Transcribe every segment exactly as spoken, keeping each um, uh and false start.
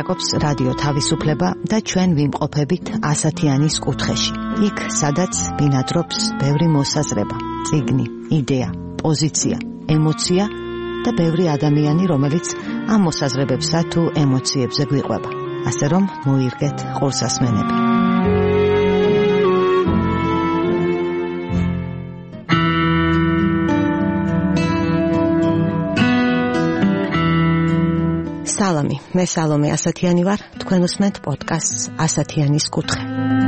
ლაპარაკობს რადიო თავისუფლება და ჩვენ ვიმყოფებით ასათიანის კუთხეში. იქ, სადაც ბინადრობს ბევრი მოსაზრება, წიგნი, იდეა, პოზიცია, ემოცია და ბევრი ადამიანი, რომელიც ამ მოსაზრებებსა თუ ემოციებზე გვიყვება. ასე რომ მოირგეთ ყურსასმენები. სალამი, მე სალომე ასათიანი ვარ, თქვენ უსმენთ პოდკასტს ასათიანის კუთხე.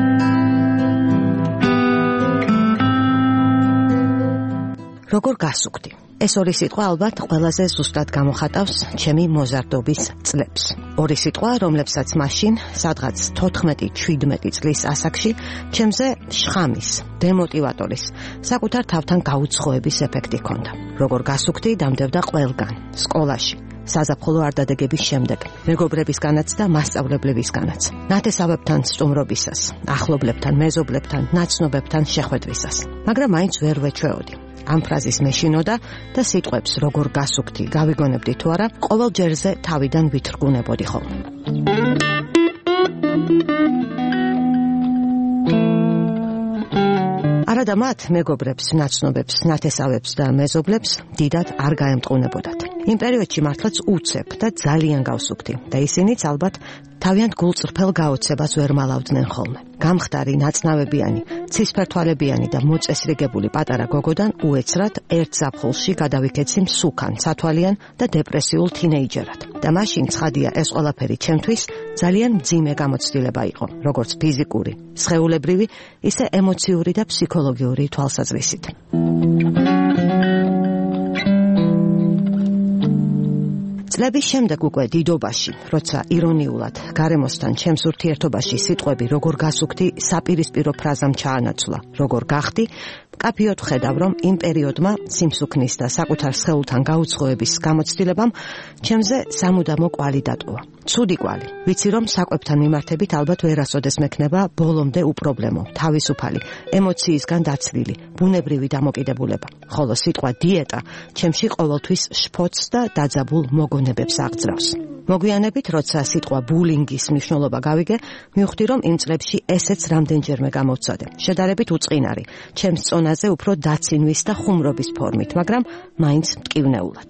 როგორ გასუქდი? ეს ორი სიტყვა ალბათ ყველაზე ზუსტად გამოხატავს ჩემი მოზარდობის წლებს. ორი სიტყვა, რომლებსაც მაშინ, სადღაც თოთხმეტი შვიდმეტი წლის ასაკში, ჩემზე შხამის, დემოტივატორის, საკუთარ თავთან გაუცხოების ეფექტი ჰქონდა. როგორ გასუქდი, დამდებდა ყველგან, სკოლაში. საზაფხულო არდადეგების შემდეგ, მეგობრებისგანაც და მასწავლებლებისგანაც, ნათესავებთან სტუმრობისას, ახლობლებთან, მეზობლებთან, ნაცნობებთან შეხვედრისას. მაგრამ მაინც ვერ ვეჩვეოდი. ამ ფრაზის მეშინოდა და სიტყვებს როგორ გასუქდი, გავიგონებდი თუ არა, ყოველ ჯერზე თავიდან ვითრგუნებოდი ხოლმე. არადა მათ მეგობრებს, ნაცნობებს, ნათესავებს და მეზობლებს დიდად არ გაემტყუნებოდათ. იმ პერიოდში მართლაც უცებ და ძალიან გავსუქდი და ისინიც ალბათ თავიანთ გულწრფელ გაოცებას ვერ მალავდნენ ხოლმე. გამხდარი, ნაცნავებიანი, ცისფერთვალებიანი და მოწესრიგებული პატარა გოგოდან უეცრად ერთ ზაფხულში გადავიქეცი მსუქან, სათვალიან და დეპრესიულ თინეიჯერად. და მაშინ ცხადია ეს ყველაფერი ჩემთვის ძალიან მძიმე გამოცდილება იყო, როგორც ფიზიკური, სხეულებრივი, ისე ემოციური და ფსიქოლოგიური თვალსაზრისით. წლების შემდეგ უკვე დიდობაში, როცა ირონიულად გარემოსთან ჩემს ურთიერთობაში სიტყვები როგორ გასუქდი საპირისპირო ფრაზამ ჩაანაცვლა, როგორ გახდი, კაფიოდ ვხედავ, რომ იმ პერიოდმა სიმსუქნის და საკუთარ სხეულთან გაუცხოების გამოცდილებამ ჩემზე სამუდამო კვალი დატოვა. ცუდი კვალი. ვიცი, რომ საკვებთან მიმართებით ალბათ ვერასოდეს მექნება ბოლომდე უპრობლემო, თავისუფალი, ემოციისგან დაცლილი, ბუნებრივი დამოკიდებულება. ხოლო სიტყვა დიეტა ჩემში ყოველთვის შფოთს და დაძაბულ მოგონებებს აღძრავს. მოგვიანებით, როცა სიტყვა ბულინგის მნიშვნელობა გავიგე, მივხვდი, რომ იმ წლებში ესეც რამდენჯერმე გამოვცადე. შედარებით უწყინარი, ჩემს წონაზე უფრო დაცინვის და ხუმრობის ფორმით, მაგრამ მაინც მტკივნეულად.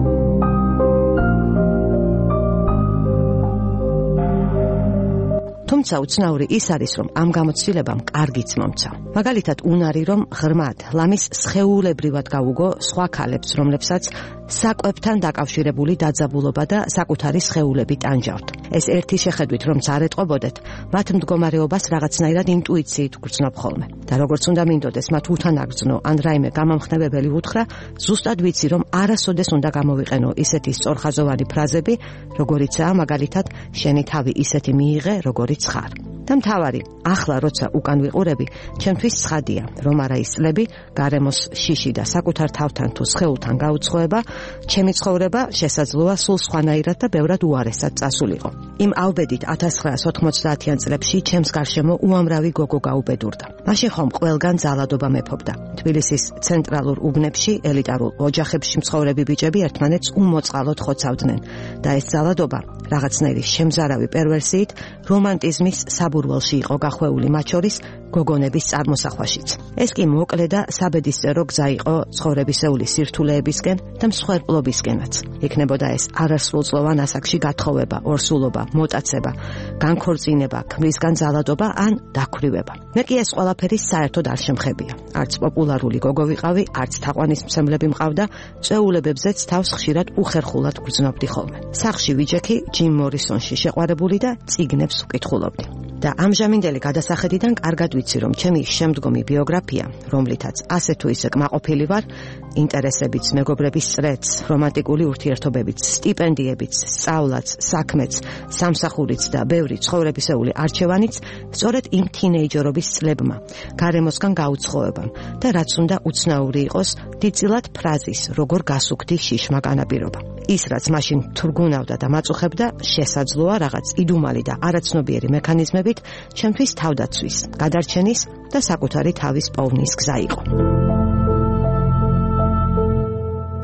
თუმცა უცნაური ის არის, რომ ამ გამოცდილებამ კარგიც მომცა. მაგალითად, უნარი, რომ ღრმად, ლამის სხეულებრივად გავუგო სხვა ქალებს, რომლებსაც საკვებთან დაკავშირებული დაძაბულობა და საკუთარი სხეულები ტანჯავთ. ეს ერთი შეხედვით, რომ არ ეტყობოდეთ, მათ მდგომარეობას რაღაცნაირად ინტუიციით გრძნობ ხოლმე. და როგორც უნდა მინდოდეს, მათ უთანაგრძნო ან რაიმე გამამხნევებელი უთხრა, ზუსტად ვიცი, რომ არასოდეს უნდა გამოვიყენო ისეთი სწორხაზოვანი ფრაზები, როგორიცაა მაგალითად, შენი თავი ისეთი მიიღე, როგორიც ხარ. და მთავარი, ახლა როცა უკან ვიყურები, ჩემთვის ცხადია, რომ არა ის წლები, გარემოს შიში და საკუთარ თავთან თუ სხეულთან გაუცხოება, ჩემი ცხოვრება შესაძლოა სულ სხვანაირად და ბევრად უარესად წასულიყო. იმ ალბედით ათას ცხრაას ოთხმოცდაათიან წლებში ჩემს გარშემო უამრავი გოგო გაუბედურდა. მაშინ ხომ ყველგან ძალადობა მეფობდა. თბილისის ცენტრალურ უბნებში, ელიტარულ ოჯახებში მცხოვრები ბიჭები ერთმანეთს უმოწყალოდ ხოცავდნენ და ეს ძალადობა რაღაცნაირი შემზარავი პერვერსიით რომანტიზმის საბურველში იყო გახვეული, მათ შორის გოგონების წარმოსახვაშიც. ეს კი მოკლე და საბედისწერო გზა იყო ცხოვრებისეული სირთულეებისკენ და მსხვერპლობისკენაც. იქნებოდა ეს არასრულწლოვან ასაკში გათხოვება, ორსულობა, მოტაცება, განქორწინება, ქმრისგან ძალადობა ან დაქვრივება. მე კი ეს ყველაფერი საერთოდ არ შემხებია. არც პოპულარული გოგო ვიყავი, არც თაყვანისმცემლები მყავდა, წვეულებებზეც თავს ხშირად უხერხულად გრძნობდი ხოლმე. სახლში ვიჯექი, ჯიმ მორისონში შეყვარებული და წიგნებს ვკითხულობდი. და ამჟამინდელი გადასახედიდან კარგად ვიცი, რომ ჩემი შემდგომი ბიოგრაფია, რომლითაც ასე თუ ისე კმაყოფილი ვარ, ინტერესებიც, მეგობრების წრეც, რომანტიკული ურთიერთობებიც, სტიპენდიებიც, სწავლაც, საქმეც, სამსახურიც და ბევრი ცხოვრებისეული არჩევანიც, სწორედ იმ თინეიჯერობის წლებმა, გარემოსგან გაუცხოებამ და რაც უნდა უცნაური იყოს, დიდწილად ფრაზის, როგორ გასუქდი შიშმა განაპირობა. ის, რაც მაშინ თურგუნავდა და მაწუხებდა, შესაძლოა რაღაც იდუმალი და არაცნობიერი მექანიზმებით ჩემთვის თავდაცვის, გადარჩენის და საკუთარი თავის პოვნის გზა იყო.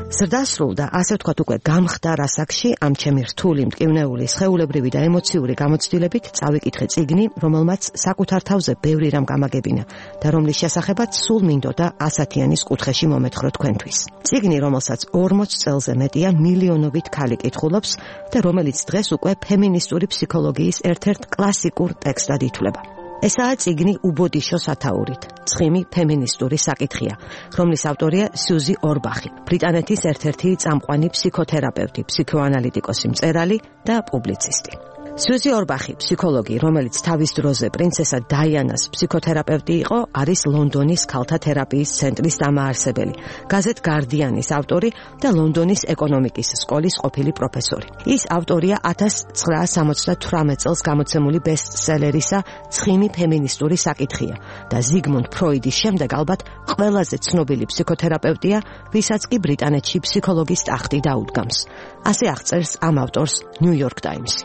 ზრდასრულდა, ასე ვთქვათ, უკვე გამხდარ ასაკში ამ ჩემი რთული, მტკივნეული, სხეულებრივი და ემოციური გამოცდილებით წავიკითხე წიგნი, რომელმაც საკუთარ თავზე ბევრი რამ გამაგებინა და რომლის შესახებაც სულ მინდოდა ასათიანის კუთხეში მომეთხრო თქვენთვის. წიგნი, რომელსაც ორმოც წელზე მეტია მილიონობით ქალი კითხულობს და რომელიც დღეს უკვე ფემინისტური ფსიქოლოგიის ერთ-ერთ კლასიკურ ტექსტად ითვლება. ესაა წიგნი უბოდიშო სათაურით, ცხიმი ფემინისტური საკითხია, რომლის ავტორია სიუზი ორბახი, ბრიტანეთის ერთ-ერთი წამყვანი ფსიქოთერაპევტი, ფსიქოანალიტიკოსი, მწერალი და პუბლიცისტი. სიუზი ორბახი, ფსიქოლოგი, რომელიც თავის დროზე პრინცესა დაიანას ფსიქოთერაპევტი იყო, არის ლონდონის ქალთა თერაპიის ცენტრის დამაარსებელი, გაზეთ გარდიანის ავტორი და ლონდონის ეკონომიკის სკოლის ყოფილი პროფესორი. ის ავტორია ათას ცხრაას სამოცდა თვრამეტ წელს გამოცემული ბესტსელერისა ცხიმი ფემინისტური საკითხია და ზიგმუნდ ფროიდის შემდეგ ალბათ ყველაზე ცნობილი ფსიქოთერაპევტია, ვისაც კი ბრიტანეთში ფსიქოლოგის ტახტი დაუდგამს. ასე აღწერს ამ ავტორს New York Times.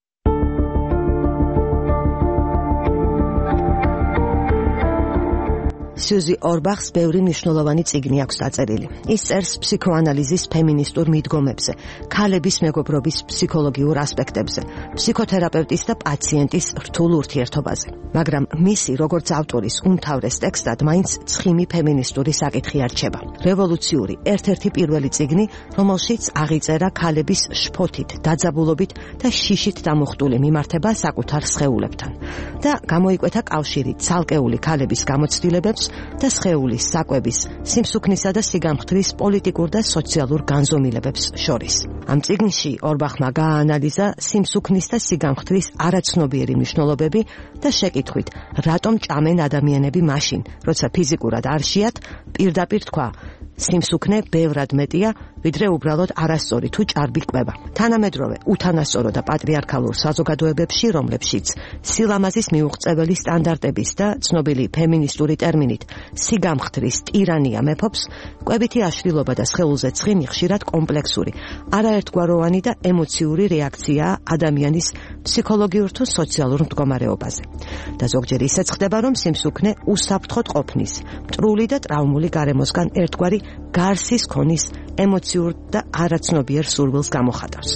სიუზი ორბახს ბევრი მნიშვნელოვანი წიგნი აქვს დაწერილი. ის წერს ფსიქოანალიზის ფემინისტურ მიდგომებზე, ქალების მეგობრობის ფსიქოლოგიურ ასპექტებზე, ფსიქოთერაპევტის და პაციენტის რთულ ურთიერთობაზე. მაგრამ მისი, როგორც ავტორის უმთავრეს ტექსტად, მაინც ცხიმი ფემინისტური საკითხი არჩება. რევოლუციური, ერთ-ერთი პირველი წიგნი, რომელშიც აღიწერა ქალების შფოთით, დაძაბულობით და შიშით დამუხტული მიმართება საკუთარ სხეულებთან და გამოიკვეთა კავშირი ცალკეული ქალების გამოცდილებებს და სხეულის, საკვების, სიმსუქნისა და სიგამხდრის პოლიტიკურ და სოციალურ განზომილებებს შორის. ამ წიგნში ორბახმა გააანალიზა სიმსუქნის და სიგამხდრის არაცნობიერი მნიშვნელობები და შეკითხვით, რატომ ჭამენ ადამიანები მაშინ, როცა ფიზიკურად არ შეათ, პირდაპირ თქვა, სიმსუქნე ბევრად მეტია, ვიდრე უბრალოდ არასწორი თუ ჭარბი კვება. თანამედროვე, უთანასწორო და პატრიარქალურ საზოგადოებებში, რომლებშიც სილამაზის მიუღწეველი სტანდარტების და ცნობილი ფემინისტური ტერმინით სიგამხდრის ტირანია მეფობს, კვებითი აშლილობა და სხეულზე ცხიმი ხშირად კომპლექსური, არაერთგვაროვანი და ემოციური რეაქციაა ადამიანის ფსიქოლოგიურ თუ სოციალურ მდგომარეობაზე. და ზოგჯერ ისეც ხდება, რომ სიმსუქნე უსაფრთხოდ ყოფნის, მტრული და ტრავმული გარემოსგან ერთგვარი გარსის ქონის ემოციურ და არაცნობიერ სურვილს გამოხატავს.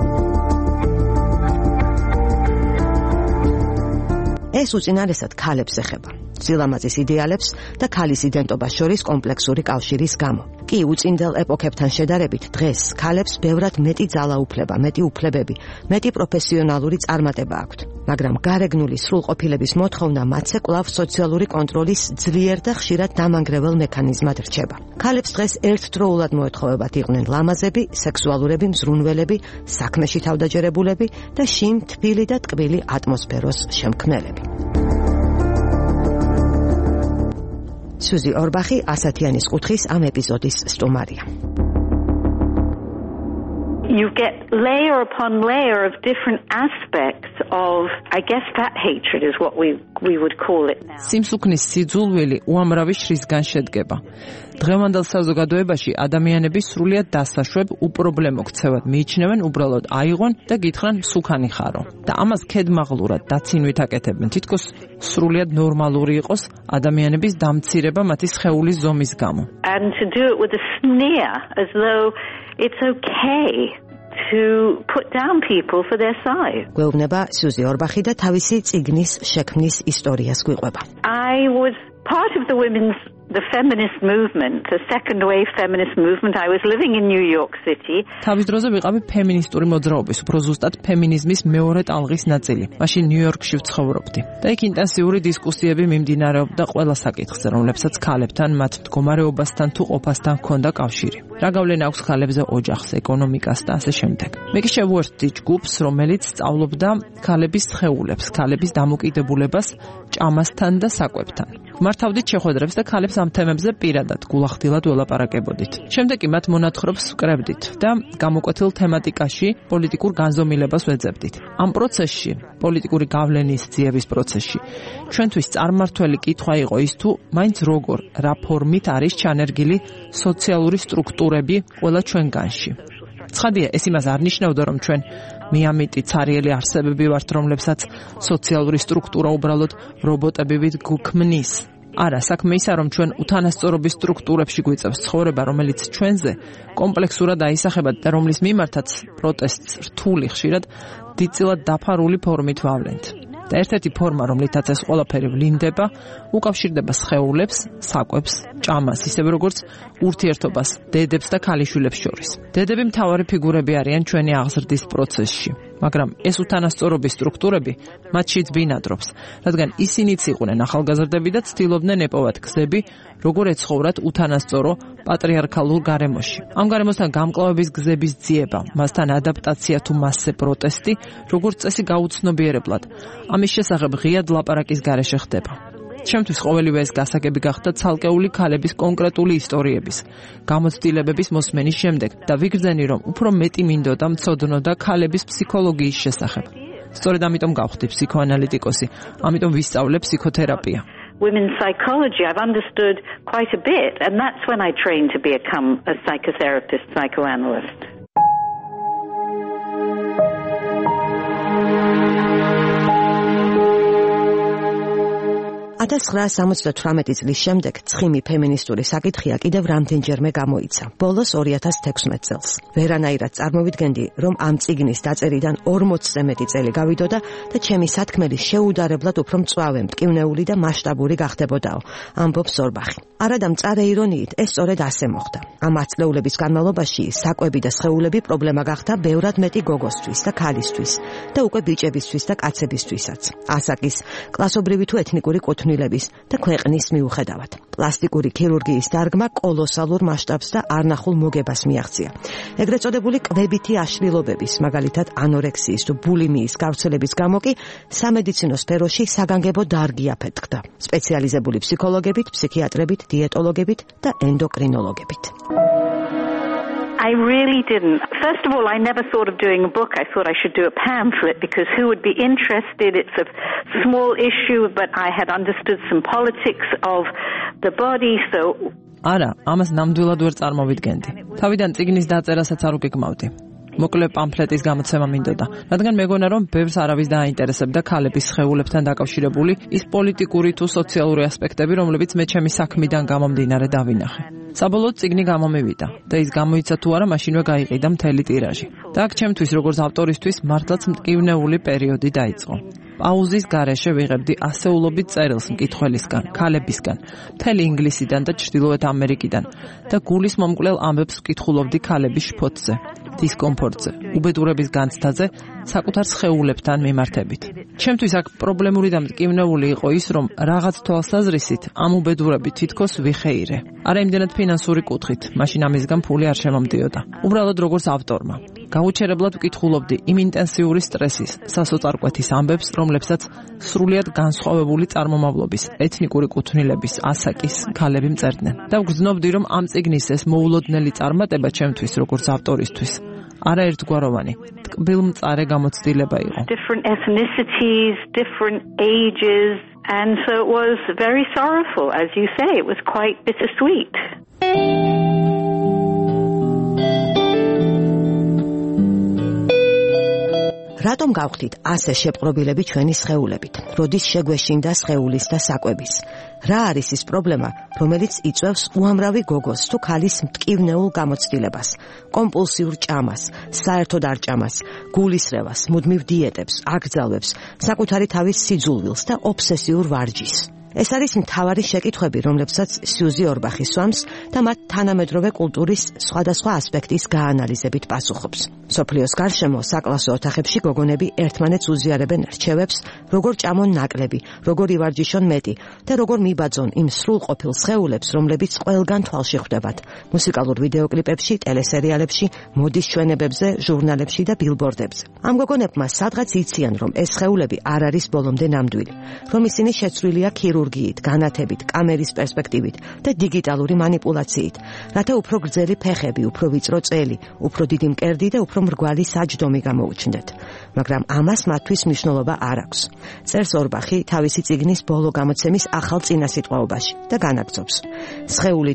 ეს უწინარესად ქალებს ეხება, სილამაზის იდეალებს და ქალის იდენტობას შორის კომპლექსური კავშირის გამო. კი უწინდელ ეპოქებთან შედარებით დღეს ქალებს ბევრად მეტი ძალაუფლება, მეტი უფლებები, მეტი პროფესიონალური წარმატება აქვთ. მაგრამ გარეგნული სრულყოფილების მოთხოვნა მათზე კვლავ სოციალური კონტროლის ძლიერ და ხშირად დამანგრეველ მექანიზმად რჩება. ქალებს დღეს ერთდროულად მოეთხოვებათ იყვნენ ლამაზები, სექსუალურები, მზრუნველები, საქმეში თავდაჯერებულები და შინ თბილი და ტკბილი ატმოსფეროს შემქმნელები. სიუზი ორბახი ასათიანის კუთხის ამ ეპიზოდის სტუმარია. You get layer upon layer of different aspects of, I guess that hatred is what we we would call it now. სიმსუქნის სიძულველი უამრავი შრისგან შედგება. დღევანდელ საზოგადოებაში ადამიანები სრულიად დასაშვებ უპრობლემო ქცევად მიიჩნევენ უბრალოდ აიღონ და გითხრან მსუქანი ხარო. და ამას ქედმაღლურად დაცინვით აკეთებენ. თითქოს სრულიად ნორმალური იყოს ადამიანების დამცირება მათი სხეულის ზომის გამო. And to do it with a sneer as though it's okay to put down people for their size. გვეუბნება სიუზი ორბახი და თავისი წიგნის შექმნის ისტორიას გვიყვება. I was part of the women's the feminist movement, the second wave feminist movement. I was living in New York City. თავის დროზე ვიყავი ფემინისტური მოძრაობის, უფრო ზუსტად ფემინიზმის მეორე ტალღის ნაწილი. მაშინ ნიუ-იორკში ვცხოვრობდი. და იქ ინტენსიური დისკუსიები მიმდინარეობდა ყველა საკითხზე, რომლებსაც ქალებთან, მათ მდგომარეობასთან თუ ყოფასთან ჰქონდა კავშირი. რა გავლენა აქვს ქალებზე ოჯახს, ეკონომიკას და ასე შემდეგ. მე კი შევუერთდი ჯგუფს, რომელიც სწავლობდა ქალების სხეულებს, ქალების დამოკიდებულებას ჭამასთან და საკვებთან. მართავდით შეხვედრებს და ქალებს ამ თემებზე პირადად გულახდილად ველაპარაკებოდით. შემდეგ კი მათ მონათხრობს ვკრებდით და გამოკვეთილ თემატიკაში პოლიტიკურ განზომილებას ვეძებდით. ამ პროცესში, პოლიტიკური გავლენის ძიების პროცესში, ჩვენთვის წარმართველი კითხვა იყო ის თუ მაინც როგორ, რა ფორმით არის ჩანერგილი სოციალური სტრუქტურები ყველა ჩვენგანში. ცხადია, ეს იმას არ ნიშნავდა, რომ ჩვენ მიამიტი ცარიელი არსებები ვართ, რომლებსაც სოციალური სტრუქტურა უბრალოდ რობოტები გვქმნის. არა, საქმე ისაა, რომ ჩვენ უთანასწორობის სტრუქტურებში გვიწევს ცხოვრება, რომელიც ჩვენზე კომპლექსურად აისახება და რომლის მიმართაც პროტესტს რთული, ხშირად დიდწილად დაფარული ფორმით ვავლენთ. და ერთ-ერთი ფორმა, რომლითაც ეს ყველაფერი ვლინდება, უკავშირდება სხეულებს, საკვებს, ჭამას, ისევე როგორც ურთიერთობას დედებს და ქალიშვილებს შორის. დედები მთავარი ფიგურები არიან ჩვენი აღზრდის პროცესში, მაგრამ ეს უთანასწორობის სტრუქტურები მათში ბინადრობს, რადგან ისინიც იყვნენ ახალგაზრდები და ცდილობდნენ ეპოვათ გზები, როგორ ეცხოვრათ უთანასწორო პატრიარქალურ გარემოში. ამ გარემოსთან გამკლავების გზების ძიება, მასთან ადაპტაცია თუ მასზე პროტესტი, როგორც წესი გაუცნობიერებლად, ამის შესახებ ღიად ლაპარაკის გარეშე ხდება. ჩემთვის ყოველივე ეს გასაგები გახდა ცალკეული ქალების კონკრეტული ისტორიების, გამოცდილებების მოსმენის შემდეგ და ვიგრძენი, რომ უფრო მეტი მინდოდა მცოდნო და ქალების ფსიქოლოგიის შესახებ. სწორედ ამიტომ გავხდი ფსიქოანალიტიკოსი, ამიტომ ვისწავლე ფსიქოთერაპია. Women's psychology, I've understood quite a bit, and that's when I trained to become a psychotherapist, psychoanalyst. ათას ცხრაასი ორმოცდათვრამეტი წლის შემდეგ ცხიმი ფემინისტური საკითხია კიდევ რამდენჯერმე გამოიცა. ბოლოს ორი ათას თექვსმეტ წელს. ვერანაირად წარმოვიდგენდი, რომ ამ წიგნის დაწერიდან ორმოცზე მეტი წელი გავიდოდა და ჩემი სათქმელი შეუდარებლად უფრო მწვავე, მტკივნეული და მასშტაბური გახდებოდაო, ამბობს ორბახი. არადა მწარე ირონიით, ეს სწორედ ასე მოხდა. ამ ათწლეულების განმავლობაში საკვები და სხეულები პრობლემა გახდა ბევრად მეტი გოგოსთვის და ქალისთვის და უკვე ბიჭებისთვის და კაცებისთვისაც. ასაკის, კლასობრივი თუ ეთნიკური კუთვნილების და ქვეყნის მიუხედავად. პლასტიკური ქირურგიის დარგმა კოლოსალურ მასშტაბს და არნახულ მოგებას მიაღწია. ეგრეთ წოდებული კვებითი აშლილობების, მაგალითად ანორექსიის თუ ბულიმიის გავრცელების გამო კი სამედიცინო სფეროში საგანგებო დარგი აფეთქდა. სპეციალიზებული ფსიქოლოგებით, ფსიქიატრებით, დიეტოლოგებით და ენდოკრინოლოგებით. I really didn't. First of all, I never thought of doing a book. I thought I should do a pamphlet because who would be interested? It's a small issue, but I had understood some politics of the body, so... არა, ამას ნამდვილად ვერ წარმოვიდგენდი. თავიდან წიგნის დაწერასაც არ უგეგმავდი. მოკლე პამფლეტის გამოცემა მინდოდა, რადგან მეგონა, რომ ბევრს არავის დააინტერესებდა ქალების სხეულებთან დაკავშირებული ის პოლიტიკური თუ სოციალური ასპექტები, რომლებიც მე ჩემი საქმიდან გამომდინარე დავინახე. საბოლოოდ წიგნი გამომივიდა და ის გამოიცა თუ არა, მაშინვე გაიყიდა მთელი ტირაჟი. და აქ ჩემთვის, როგორც ავტორისთვის, მართლაც მტკივნეული პერიოდი დაიწყო. პაუზის გარეშე ვიღებდი ასეულობით წერილს მკითხველისგან, ქალებისგან, მთელი ინგლისიდან და ჩრდილოეთ ამერიკიდან და გულის მომკვლელ ამბებს ვკითხულობდი ქალების შფოთზე, დისკომფორტზე, უბედურების განცდაზე, საკუთარ სხეულებთან მიმართებით. ჩემთვის აქ პრობლემური და მტკივნეული იყო ის, რომ რაღაც თვალსაზრისით ამ უბედურები თითქოს ვიხეირე. არა იმდენად ფინანსური კუთხით, მაშინ ამისგან ფული არ შემომდიოდა. უბრალოდ როგორც ავტორმა. გაუჩერებლად ვკითხულობდი იმ ინტენსიური სტრესის, სასოწარკვეთის ამბებს, რომლებსაც სრულიად განსხვავებული წარმომავლობის, ეთნიკური კუთვნილების, ასაკის ქალები მწერდნენ. და ვგრძნობდი, რომ ამ წიგნის ეს მოულოდნელი წარმატება ჩემთვის, როგორც ავტორისთვის, არაერთგვაროვანი, ტკბილმწარე გამოცდილება იყო. Different ethnicities, different ages, and so it was very sorrowful, as you say, it was quite bittersweet. რატომ გავხდით ასე შეპყრობილები ჩვენი სხეულებით? როდის შეგვეშინდა სხეულის და საკვების? რა არის ის პრობლემა, რომელიც იწვევს უამრავი გოგოს თუ ქალის მტკივნეულ გამოცდილებას, კომპულსიურ ჭამას, საერთოდ არ ჭამას, გულისრევას, მუდმივ დიეტებს, აკრძალვებს, საკუთარი თავის სიძულვილს და ობსესიურ ვარჯიშს? ეს არის მთავარი შეკითხვები, რომლებსაც სიუზი ორბახი სვამს და მათ თანამედროვე კულტურის სხვადასხვა ასპექტის გაანალიზებით პასუხობს. სოფლიოს გარშემო საკლასო ოთახებში გოგონები ერთმანეთს უზიარებენ რჩევებს, როგორ ჭამონ ნაკლები, როგორ ივარჯიშონ მეტი და როგორ მიბაძონ იმ სრულყოფილ სხეულებს, რომლებიც ყველგან თვალში ხვდებათ. მუსიკალურ ვიდეოკლიპებში, ტელესერიალებში, მოდის ჩვენებებზე, ჟურნალებში და ბილბორდებზე. ამ გოგონებმა სადღაც იციან, რომ ეს სხეულები არ არის ბოლომდე ნამდვილი, რომ ისინი შეცვლილია ქირურგიით, განათებით, კამერის პერსპექტივით და დიგიტალური манипуляციით, რათა უფრო გრძელი ფეხები, უფრო ვიწრო წელი, უფრო დიდი მკერდი და უფრო მრგვალი საჯდომი გამოუჩნდეთ. მაგრამ ამას მათთვის მნიშვნელობა არ აქვს. წერს ორბახი თავისი წიგნის ბოლო გამოცემის ახალ წინასიტყვაობაში და განაგრძობს. სხეული დღეს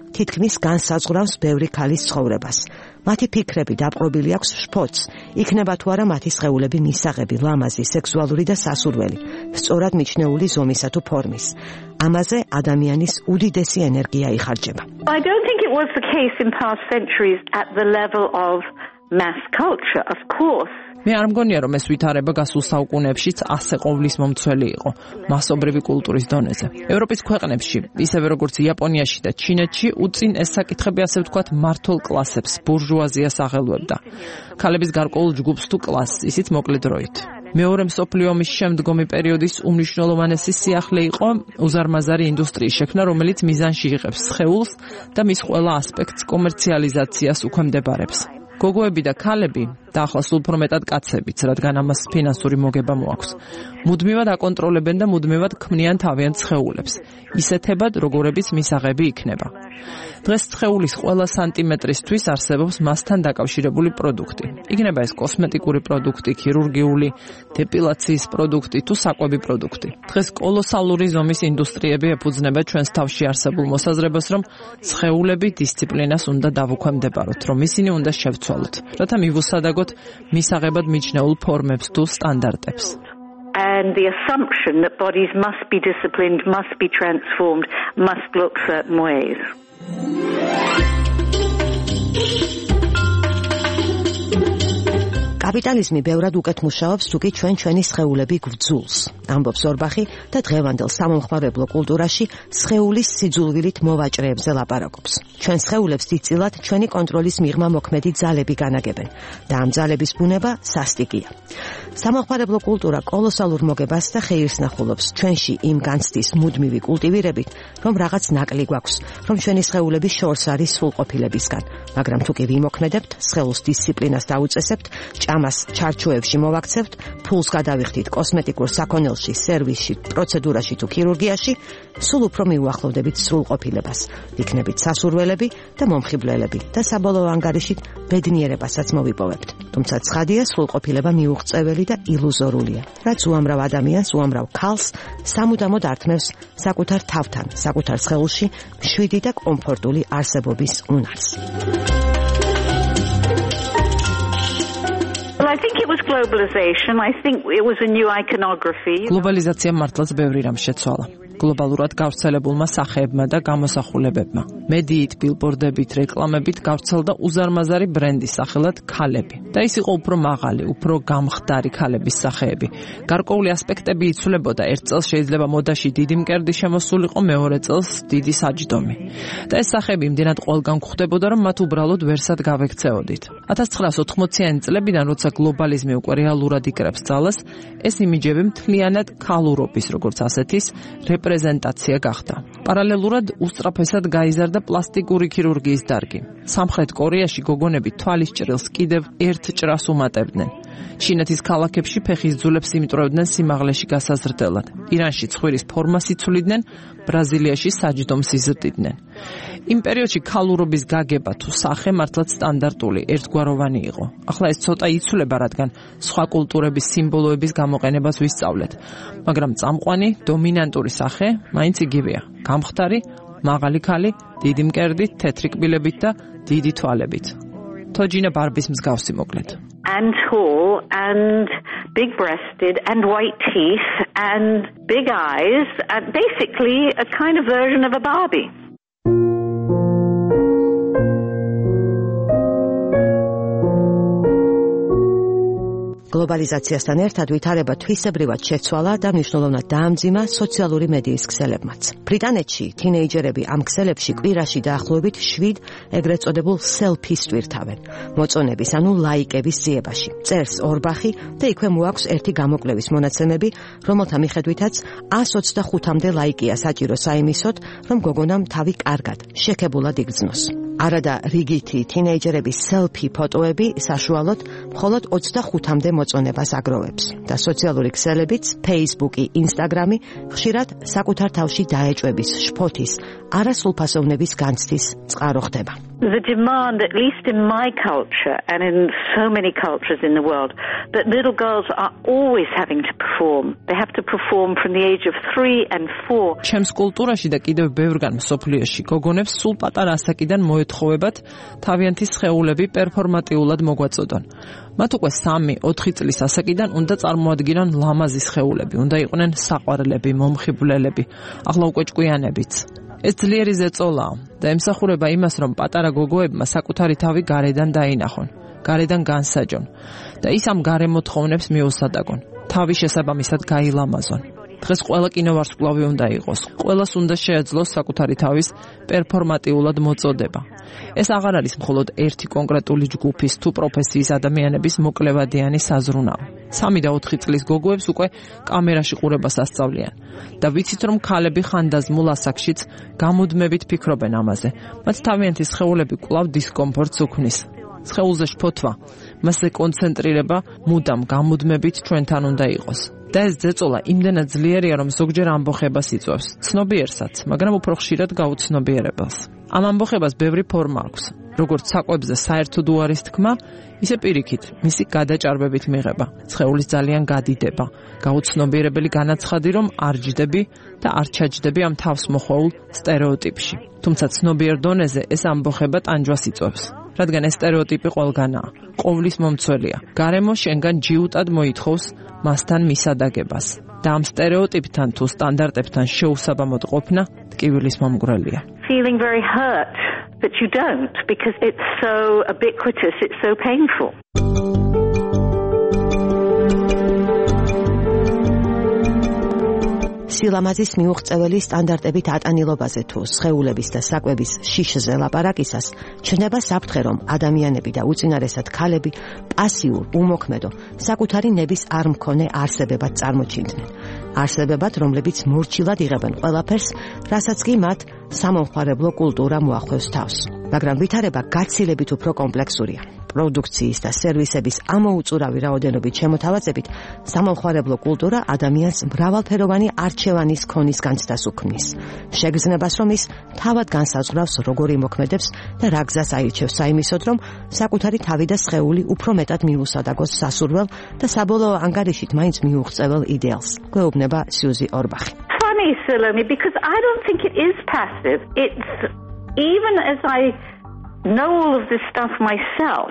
თითქმის განსაზღვრავს ბევრი ქალის ცხოვრებას. მათი ფიქრები დაპყრობილი აქვს შფოთს, იქნება თუ არა მათი სხეულები მისაღები, ლამაზი, სექსუალური და სასურველი, სწორად მიჩნეული ზომისა თუ ფორმის. ამაზე ადამიანის უდიდესი ენერგია იხარჯება. I don't think it was the case in past centuries at the level of mass culture, of course. მე არ მგონია რომ ეს ვითარება გასულ საუკუნეებშიც ასე ყოვლის მომცველი იყო მასობრივი კულტურის დონეზე. ევროპის ქვეყნებში, ისევე როგორც იაპონიაში და ჩინეთში, უწინ ეს საკითხები ასე ვთქვათ მართულ კლასებს, ბურჟუაზიას აღელვებდა. ქალების გარკვეულ ჯგუფს თუ კლასს, ისიც მოკლე დროით. მეორე მსოფლიო ომის შემდგომი პერიოდის უმნიშვნელოვანესი სიახლე იყო უზარმაზარი ინდუსტრიის შექმნა, რომელიც მიზანში იღებს სხეულს და მის ყველა ასპექტს კომერციალიზაციას უქვემდებარებს. გოგოები და ქალები და ახლა სულ უფრო მეტად კაცებიც, რადგან ამას ფინანსური მოგება მოაქვს. მუდმივად აკონტროლებენ და მუდმივად ქმნიან თავიანთ სხეულებს, ისეთებად, როგორებიც მისაღები იქნება. დღეს სხეულის ყველა სანტიმეტრისთვის არსებობს მასთან დაკავშირებული პროდუქტი. იქნება ეს კოსმეტიკური პროდუქტი, ქირურგიული, დეპილაციის პროდუქტი თუ საკვები პროდუქტი. დღეს კოლოსალური ზომის ინდუსტრიები ეფუძნება ჩვენს თავში არსებულ მოსაზრებას, რომ სხეულები დისციპლინას უნდა დავუქვემდებაროთ, რომ ისინი უნდა შევცვალოთ, რათა მივუსადაგოთ მისაღებად მიჩნეულ ფორმებს თუ სტანდარტებს. And the assumption that bodies must be disciplined, must be transformed, must look certain ways. კაპიტალიზმი ბევრად უკეთ მუშაობს, თუკი ჩვენ ჩვენი სხეულები გვძულს. ამბობს ორბახი და დღევანდელ სამომხმარებლო კულტურაში სხეულის სიძულვილით მოვაჭრეებზე ლაპარაკობს. ჩვენ სხეულებს დიდწილად ჩვენი კონტროლის მიღმა მოქმედი ძალები განაგებენ და ამ ძალების ბუნება სასტიკია. სამომხმარებლო კულტურა კოლოსალურ მოგებას და ხეირს ნახულობს ჩვენში იმ განცდის მუდმივი კულტივირებით, რომ რაღაც ნაკლი გვაქვს, რომ ჩვენი სხეულები შორს არის სრულყოფილებისგან, მაგრამ თუკი ვიმოქმედებთ, სხეულს დისციპლინას დაუწესებთ, ჭამას ჩარჩოებში მოვაქცევთ, ფულს გადავიხდით კოსმეტიკურ საქონელში, სერვისში, პროცედურაში თუ ქირურგიაში, სულ უფრო მიუახლოვდებით სრულყოფილებას, ვიქნებით სასურველები და მომხიბვლელები და საბოლოო ანგარიშით ბედნიერებასაც მოვიპოვებთ. თუმცა ცხადია, სრულყოფილება მიუღწეველი და ილუზორულია, რაც უამრავ ადამიანს, უამრავ ქალს სამუდამოდ ართმევს საკუთარ თავთან, საკუთარ სხეულში მშვიდი და კომფორტული არსებობის უნარს. Well, I think it was globalization. I think it was a new iconography. გლობალიზაცია მართლაც ბევრი რამ შეცვალა. გლობალურად გავრცელებულმა სახეებმა და გამოსახულებებმა. მედიით, ბილბორდებით, რეკლამებით გავრცელდა უზარმაზარი ბრენდის სახელად ქალები. და ის იყო უფრო მაღალი, უფრო გამხდარი ქალების სახეები. გარკვეული ასპექტები იცვლებოდა. ერთ წელს შეიძლება მოდაში დიდი მკერდი შემოსულიყო, მეორე წელს დიდი საჯდომი. და ეს სახეები იმდენად ყველგან გვხვდებოდა, რომ მათ უბრალოდ ვერსად გავექცეოდით. ათას ცხრაასი ოთხმოციანი წლებიდან, როცა გლობალიზმი უკვე რეალურად იკრებს ძალას, ეს იმიჯები მთლიანად ქალურობის, როგორც ასეთის, რეპრეზენტაცია გახდა. პარალელურად უსწრაფესად გაიზარდა პლასტიკური ქირურგიის დარგი. სამხრეთ კორეაში გოგონები თვალის ჭრილს კიდევ ერთ ჭრას უმატებდნენ. ჩინეთის ქალაქებში ფეხის ძულებს იმტრევდნენ სიმაღლეში გასაზრდელად. ირანში ცხვირის ფორმას იცვლიდნენ, ბრაზილიაში საჯდომს იზრდიდნენ. იმ პერიოდში ქალურობის გაგება თუ სახე მართლაც სტანდარტული, ერთგვაროვანი იყო. ახლა ეს ცოტა იცვლება, რადგან სხვა კულტურების სიმბოლოების გამოყენებას ვისწავლეთ. მაგრამ წამყვანი, დომინანტური სახე მაინც იგივეა. გამხდარი, მაღალი ქალი, დიდი მკერდით, თეთრი კბილებით და დიდი თვალებით. თოჯინა ბარბის მსგავსი მოკლედ. And tall and big-breasted and white teeth and big eyes, and basically a kind of version of a Barbie. გლობალიზაციასთან ერთად ვითარება თვისებრივად შეცვალა და მნიშვნელოვნად დაამძიმა სოციალური მედიის ქსელებმაც. ბრიტანეთში თინეიჯერები ამ ქსელებში კვირაში დაახლოებით შვიდ ეგრეთ წოდებულ სელფის ტვირთავენ, მოწონების ანუ ლაიკების ძიებაში. წერს ორბახი და იქვე მოაქვს ერთი გამოკვლევის მონაცემები, რომელთა მიხედვითაც ას ოცდახუთამდე ლაიკია საჭირო საიმისოდ, რომ გოგონამ თავი კარგად, შექებულად იგრძნოს. არადა რიგითი თინეიჯერების სელფი ფოტოები საშუალოდ მხოლოდ ოცდახუთამდე მოწონებას აგროვებს და სოციალური ქსელებიც, Facebook-ი, Instagram-ი ხშირად საკუთარ თავში დაეჭვების, შფოთის, არასრულფასოვნების განცდის წყარო ხდება. The demand, at least in my culture and in so many cultures in the world, that little girls are always having to perform. They have to perform from the age of three and four. ჩემს კულტურაში და კიდევ ბევრგან მსოფლიოში გოგონებს სულ პატარა ასაკიდან მოეთხოვებათ თავიანთი სხეულები პერფორმატიულად მოგვაწოდონ. მათ უკვე სამი ოთხი წლის ასაკიდან უნდა წარმოადგინონ ლამაზი სხეულები, უნდა იყვნენ საყვარლები, მომხიბვლელები, ახლა უკვე ჭკვიანებიც. ეს ძლიერი ზეწოლაა და ემსახურება იმას, რომ პატარა გოგოებმა საკუთარი თავი გარედან დაინახონ, გარედან განსაჯონ და ის ამ გარემოთხოვნებს მიუსადაგონ, თავი შესაბამისად გაილამაზონ. დღეს ყველა კინოვარსკვლავი უნდა იყოს, ყველას უნდა შეეძლოს საკუთარი თავის პერფორმატიულად მოწოდება. ეს აღარ არის მხოლოდ ერთი კონკრეტული ჯგუფის თუ პროფესიის ადამიანების მოკლევადიანი საზრუნავი. სამი და ოთხი წლის გოგოებს უკვე კამერაში ყურებას ასწავლიან და ვიცით, რომ ქალები ხანდაზმულ ასაკშიც გამუდმებით ფიქრობენ ამაზე. მათ თავიანთი სხეულები კვლავ დისკომფორტს უქმნის. სხეულზე შფოთვა, მასზე კონცენტრირება მუდამ გამუდმებით ჩვენთან უნდა იყოს. და ეს ზეწოლა იმდენად ძლიერია, რომ ზოგჯერ ამბოხებას იწვევს, ცნობიერსაც, მაგრამ უფრო ხშირად გაუცნობიერებელს. ამ ამბოხებას ბევრი ფორმა აქვს, როგორც საკვებზე საერთოდ უარის თქმა, ისე პირიქით, მისი გადაჭარბებით მიღება, სხეულის ძალიან გადიდება, გაუცნობიერებელი განაცხადი, რომ არ ჯდები და არ ჩაჯდები ამ თავსმოხვეულ სტერეოტიპში. თუმცა ცნობიერ დონეზე ეს ამბოხება ტანჯვას იწვევს. რადგან ეს სტერეოტიპი ყველგანაა, ყოვლის მომცველია. გარემო შენგან ჯიუტად მოითხოვს მასთან მისადაგებას. და ამ სტერეოტიპთან თუ სტანდარტებთან შეუსაბამოდ ყოფნა ტკივილის მომგვრელია. Feeling very hurt that you don't because it's so ubiquitous, it's so painful. სილამაზის მიუღწეველი სტანდარტებით ატანილობაზე თუ სხეულების და საკვების შიშზე ლაპარაკისას ჩნდება საფრთხე, რომ ადამიანები და უწინარესად ქალები პასიურ, უმოქმედო, საკუთარი ნების არ მქონე არსებებად წარმოჩინდნენ. არსებებად, რომლებიც მორჩილად იღებენ ყველაფერს, რასაც კი მათ სამომხმარებლო კულტურა მოახვევს თავს. მაგრამ ვითარება გაცილებით უფრო კომპლექსურია. პროდუქციის და სერვისების ამოუწურავი რაოდენობით შემოთავაზებით, სამომხმარებლო კულტურა ადამიანს მრავალფეროვანი არჩევანის ქონის განცდას უქმნის. შეგრძნებას, რომ ის თავად განსაზღვრავს, როგორ იმოქმედებს და რა გზას აირჩევს საიმისოდ, რომ საკუთარი თავი და სხეული უფრო მეტად მიუსადაგოს სასურველ და საბოლოო ანგარიშით მაინც მიუღწეվել იდეალს. გვეუბნება სიუზი ორბახი. Funny, Salome, because I don't think it is passive. It's even as I know all of this stuff myself.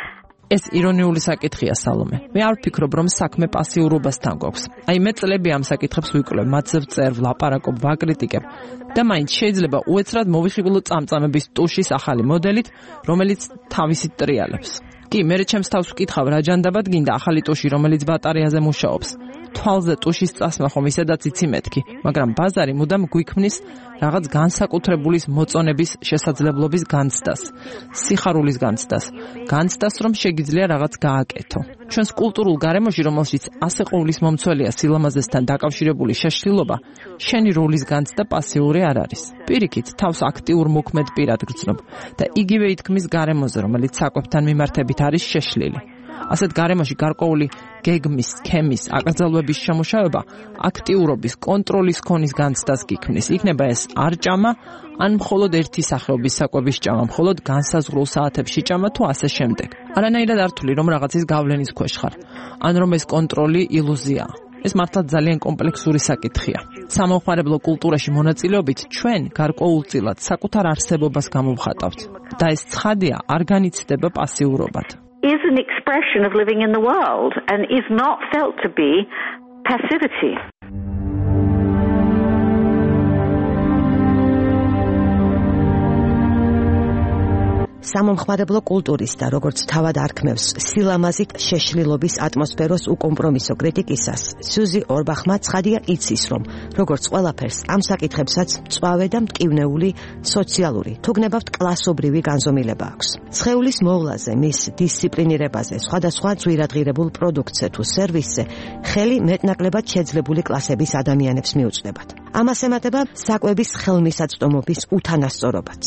ეს ირონიული საკითხია, სალომე. მე არ ვფიქრობ, რომ საქმე პასიურობასთან გვაქვს. აი მე წლები ამ საკითხებს ვიკვლევ, მათზე ვწერ, ვლაპარაკობ, ვაკრიტიკებ და მაინც შეიძლება უეცრად მოვიხიბლო წამწამების ტუშის ახალი მოდელით, რომელიც თავისით ტრიალებს. კი, მე ჩემს თავს ვკითხავ, რა ჯანდაბად გინდა ახალი ტუში, რომელიც ბატარეაზე მუშაობს. თვალზე ტუშის წასმა ხომ ისედაც იცი მეთქი, მაგრამ ბაზარი მუდამ გვიქმნის რაღაც განსაკუთრებულის მოწონების შესაძლებლობის განცდას, სიხარულის განცდას, განცდას, რომ შეგიძლია რაღაც გააკეთო. ჩვენს კულტურულ გარემოში, რომელშიც ასე ყოვლის მომცველია სილამაზესთან დაკავშირებული შეშლილობა, შენი როლის განცდა პასიური არ არის. პირიქით, თავს აქტიურ მოქმედ პირად გრძნობ და იგივე ითქმის გარემოზე, რომელიც საკვებთან მიმართებით არის შეშლილი. ასეთ გარემოში გარკვეული გეგმის, სქემის, აკრძალვების შემუშავება აქტიურობის, კონტროლის ქონის განცდას გიქმნის. იქნება ეს არ ჭამა, ან მხოლოდ ერთი სახეობის საკვების ჭამა, მხოლოდ განსაზღვრულ საათებში ჭამა თუ ასე შემდეგ. არანაირად არ თვლი, რომ რაღაცის გავლენის ქვეშ ხარ, ან რომ ეს კონტროლი ილუზიაა. ეს მართლაც ძალიან კომპლექსური საკითხია. სამომხმარებლო კულტურაში მონაწილეობით ჩვენ გარკვეულწილად საკუთარ არსებობას გამოვხატავთ და ეს ცხადია, არ განიცდება პასიურობად. Is an expression of living in the world and is not felt to be passivity. სამომხმარებლო კულტურის და როგორც თავად არქმევს სილამაზით შეშლილობის ატმოსფეროს უკომპრომისო კრიტიკისას სიუზი ორბახმა ცხადია იცის, რომ როგორც ყველაფერს ამ საკითხებსაც მწვავე და მტკივნეული სოციალური, თუ გნებავთ კლასობრივი განზომილება აქვს. სხეულის მოვლაზე, მის დისციპლინირებაზე, სხვადასხვა ძვირადღირებულ პროდუქტზე თუ სერვისზე ხელი მეტნაკლებად შეძლებული კლასების ადამიანებს მიუწვდებათ. ამას ემატება საკვების ხელმისაწვდომობის უთანასწორობაც.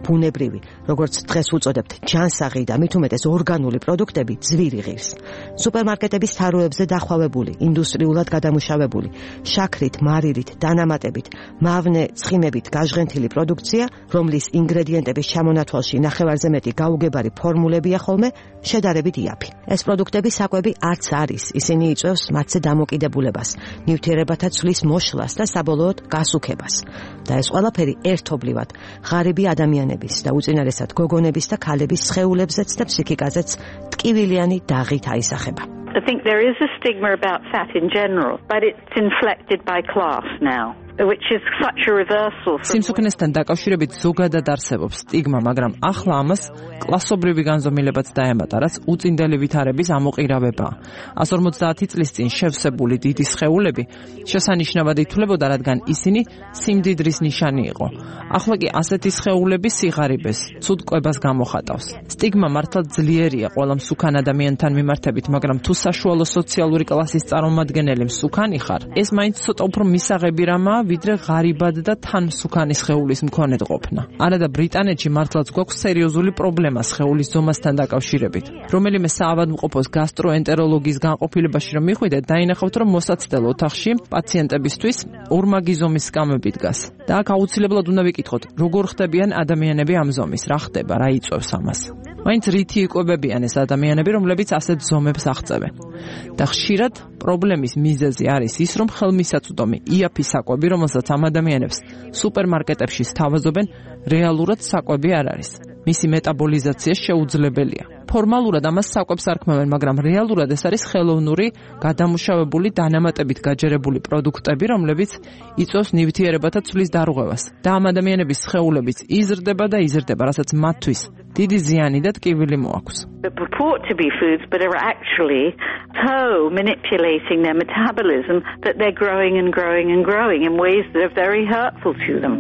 ბუნებრივი, როგორც დღეს უწოდებთ, ჯანსაღი და მით უმეტეს ორგანული პროდუქტები ძვირი ღირს. სუპერმარკეტების თაროებზე დახვავებული, ინდუსტრიულად გადამუშავებული, შაქრით, მარილით, დანამატებით, მავნე ცხიმებით გაჟღენთილი პროდუქცია, რომლის ინგრედიენტების ჩამონათვალში ნახევარზე მეტი გაუგებარი ფორმულებია ხოლმე, შედარებით იაფი. ეს პროდუქტები საკვები არც არის, ისინი იწვევს მათზე დამოკიდებულებას, ნივთიერებათა ცვლის მოშლას და საბოლოოდ გასუქებას. და ეს ყველაფერი ერთობლივად ღარიბი ადამიანების და უწინარესად გოგონების და ქალების სხეულებზეც და ფსიქიკაზეც ტკივილიანი დაღით აისახება. I think there is a stigma about fat in general, but it's inflected by class now, which is such a reversal. სიმსუქნესთან დაკავშირებით ზოგადად არსებობს სტიგმა, მაგრამ ახლა ამას კლასობრივი განზომილებაც დაემატა, რაც უწინდელი ვითარების ამოყირავებაა. one forty წლის წინ შევსებული დიდი სხეულები შესანიშნავად ითვლებოდა, რადგან ისინი სიმდიდრის ნიშანი იყო. ახლა კი ასეთი სხეულები სიღარიბეს, ცუდ კვებას გამოხატავს. სტიგმა მართლაც ძლიერია ყველა მსუქან ადამიანთან მიმართებით, მაგრამ თუ საშუალო სოციალური კლასის წარმომადგენელი მსუქანი ხარ, ეს მაინც ცოტა უფრო მისაღები რამაა, ვიდრე ღარიბად და თან მსუქანი სხეულის მქონედ ყოფნა. არადა ბრიტანეთში მართლაც გვაქვს სერიოზული პრობლემა სხეულის ზომასთან დაკავშირებით. რომელიმე საავადმყოფოს გასტროენტეროლოგის განყოფილებაში რომ მიხვიდეთ, დაინახავთ, რომ მოსაცდელ ოთახში პაციენტებისთვის ორმაგი ზომის სკამები დგას. და აქ აუცილებლად უნდა ვიკითხოთ, როგორ ხდებიან ადამიანები ამ ზომის, რა ხდება, რა იწვევს ამას. მაინც რითი იკვებებიან ეს ადამიანები, რომლებიც ასეთ ზომებს აღწევენ. და ხშირად პრობლემის მიზეზი არის ის, რომ ხელმისაწვდომი იაფი საკვები, რომელსაც ამ ადამიანებს სუპერმარკეტებში სთავაზობენ, რეალურად საკვები არ არის. მისი მეტაბოლიზაცია შეუძლებელია. ფორმალურად ამას საკვებს არ ქმნიან, მაგრამ რეალურად ეს არის ხელოვნური, გადამუშავებული, დანამატებით გაჯერებული პროდუქტები, რომლებიც იწვევს ნივთიერებათა ცვლის დარღვევას. და ამ ადამიანების სხეულებიც იზრდება და იზრდება, რასაც მათთვის დიდი ზიანი და ტკივილი მოაქვს. That purport to be foods, but are actually so manipulating their metabolism that they're growing and growing and growing in ways that are very hurtful to them.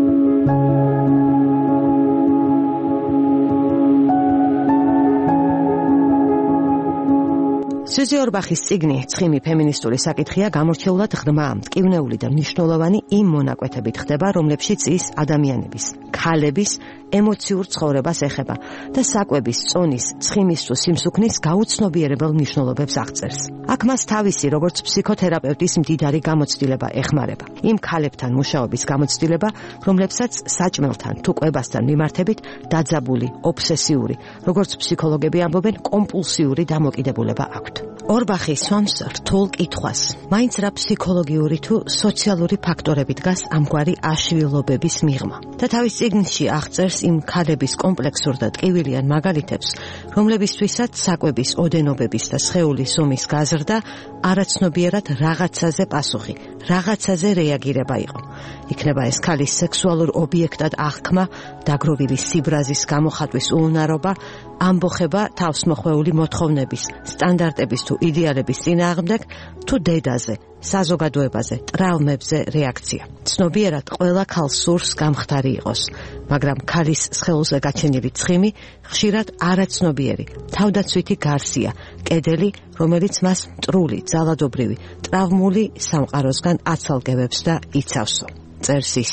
სუზი ორბახის წიგნი ცხიმი ფემინისტური საკითხია გამორჩეულად ღრმა, მტკივნეული და მნიშვნელოვანი იმ მონაკვეთებით ხდება, რომლებშიც ის ადამიანების, ქალების ემოციურ ცხოვრებას ეხება და საკვების, წონის, ცხიმის თუ სიმსუქნის გაუცნობიერებელ მნიშვნელობებს აღწერს. აქ მას თავისი როგორც ფსიქოთერაპევტის მდიდარი გამოცდილება ეხმარება. იმ ქალებთან მუშაობის გამოცდილება, რომლებსაც საჭმელთან თუ კვებასთან მიმართებით დაძაბული, ობსესიური, როგორც ფსიქოლოგები ამბობენ, კომპულსიური დამოკიდებულება აქვთ. ორბახი სვამს რთულ კითხვას. მაინც რა ფსიქოლოგიური თუ სოციალური ფაქტორები დგას ამგვარი აშლილობების მიღმა. და თავის წიგნში აღწერს იმ ქალების კომპლექსურ და ტკივილიან მაგალითებს, რომლებისთვისაც საკვების ოდენობების და სხეულის ზომის გაზრდა არაცნობიერად რაღაცაზე პასუხი, რაღაცაზე რეაგირება იყო. იქნება ეს ქალის სექსუალურ ობიექტად აღქმა, დაგროვილი სიბრაზის გამოხატვის უუნარობა, ამბოხება თავსმოხვეული მოთხოვნების, სტანდარტების თუ იდეალების წინააღმდეგ, თუ დედაზე, საზოგადოებაზე, ტრავმებზე რეაქცია. ცნობიერად ყველა ქალს სურს გამხდარი იყოს, მაგრამ ქალის სხეულზე გაჩენილი ცხიმი ხშირად არაცნობიერი, თავდაცვითი გარსია, კედელი, რომელიც მას მტრული, ძალადობრივი, ტრავმული სამყაროსგან აცალკევებს და იცავსო. წერს ის.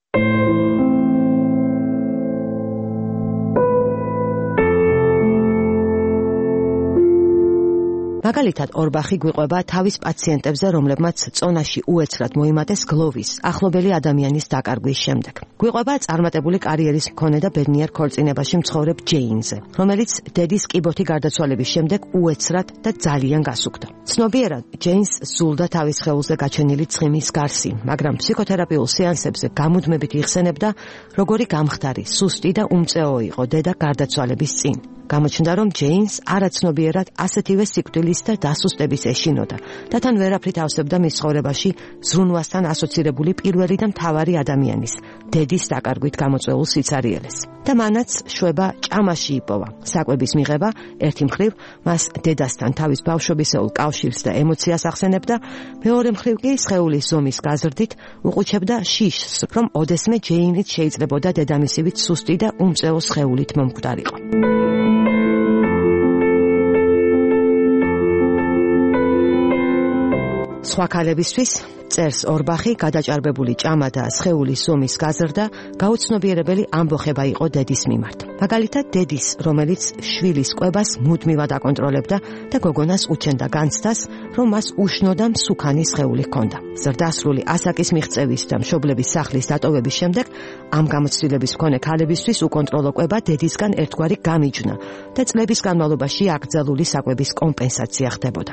მაგალითად, ორბახი გვიყვება თავის პაციენტებზე, რომლებმაც წონაში უეცრად მოიმატეს გლოვის, ახლობელი ადამიანის დაკარგვის შემდეგ. გვიყვება წარმატებული კარიერის მქონე და ბედნიერ ქორწინებაში მცხოვრებ ჯეინზე, რომელიც დედის კიბოთი გარდაცვალების შემდეგ უეცრად და ძალიან გასუქდა. ცნობიერად, ჯეინს სძულდა თავის სხეულზე გაჩენილი ცხიმის გარსი, მაგრამ ფსიქოთერაპიულ სეანსებზე გამუდმებით იხსენებდა, როგორი გამხდარი, სუსტი და უმწეო იყო დედა გარდაცვალების წინ. გამოჩნდა, რომ ჯეინს არაცნობიერად ასეთივე სიკვდილის და დასუსტების ეშინოდა და თან ვერაფრით ავსებდა მის ცხოვრებაში ზრუნვასთან ასოცირებული პირველი და მთავარი ადამიანის, დედის დაკარგვით გამოწვეულ სიცარიელეს. და მანაც შვება ჭამაში იპოვა. საკვების მიღება ერთი მხრივ მას დედასთან თავის ბავშვობისეულ კავშირს და ემოციას ახსენებდა, მეორე მხრივ კი სხეულის ზომის გაზრდით უყუჩებდა შიშს, რომ ოდესმე ჯეინით შეიძლებოდა დედამისივით სუსტი და უმწეო სხეულით მომკვდარიყო. სხვა ქალებისთვის წერს ორბახი, გადაჭარბებული ჭამა და სხეულის ზომის გაზრდა გაუცნობიერებელი ამბოხება იყო დედის მიმართ. მაგალითად, დედის, რომელიც შვილის კვებას მუდმივად აკონტროლებდა და გოგონას უჩენდა განცდას, რომ მას უშნო და მსუქანი სხეული ჰქონდა. ზრდასრული ასაკის მიღწევის და მშობლების სახლის დატოვების შემდეგ ამ გამოცდილების მქონე ქალებისთვის უკონტროლო კვება დედისგან ერთგვარი გამიჯვნა და წლების განმავლობაში აკრძალული საკვების კომპენსაცია ხდებოდა.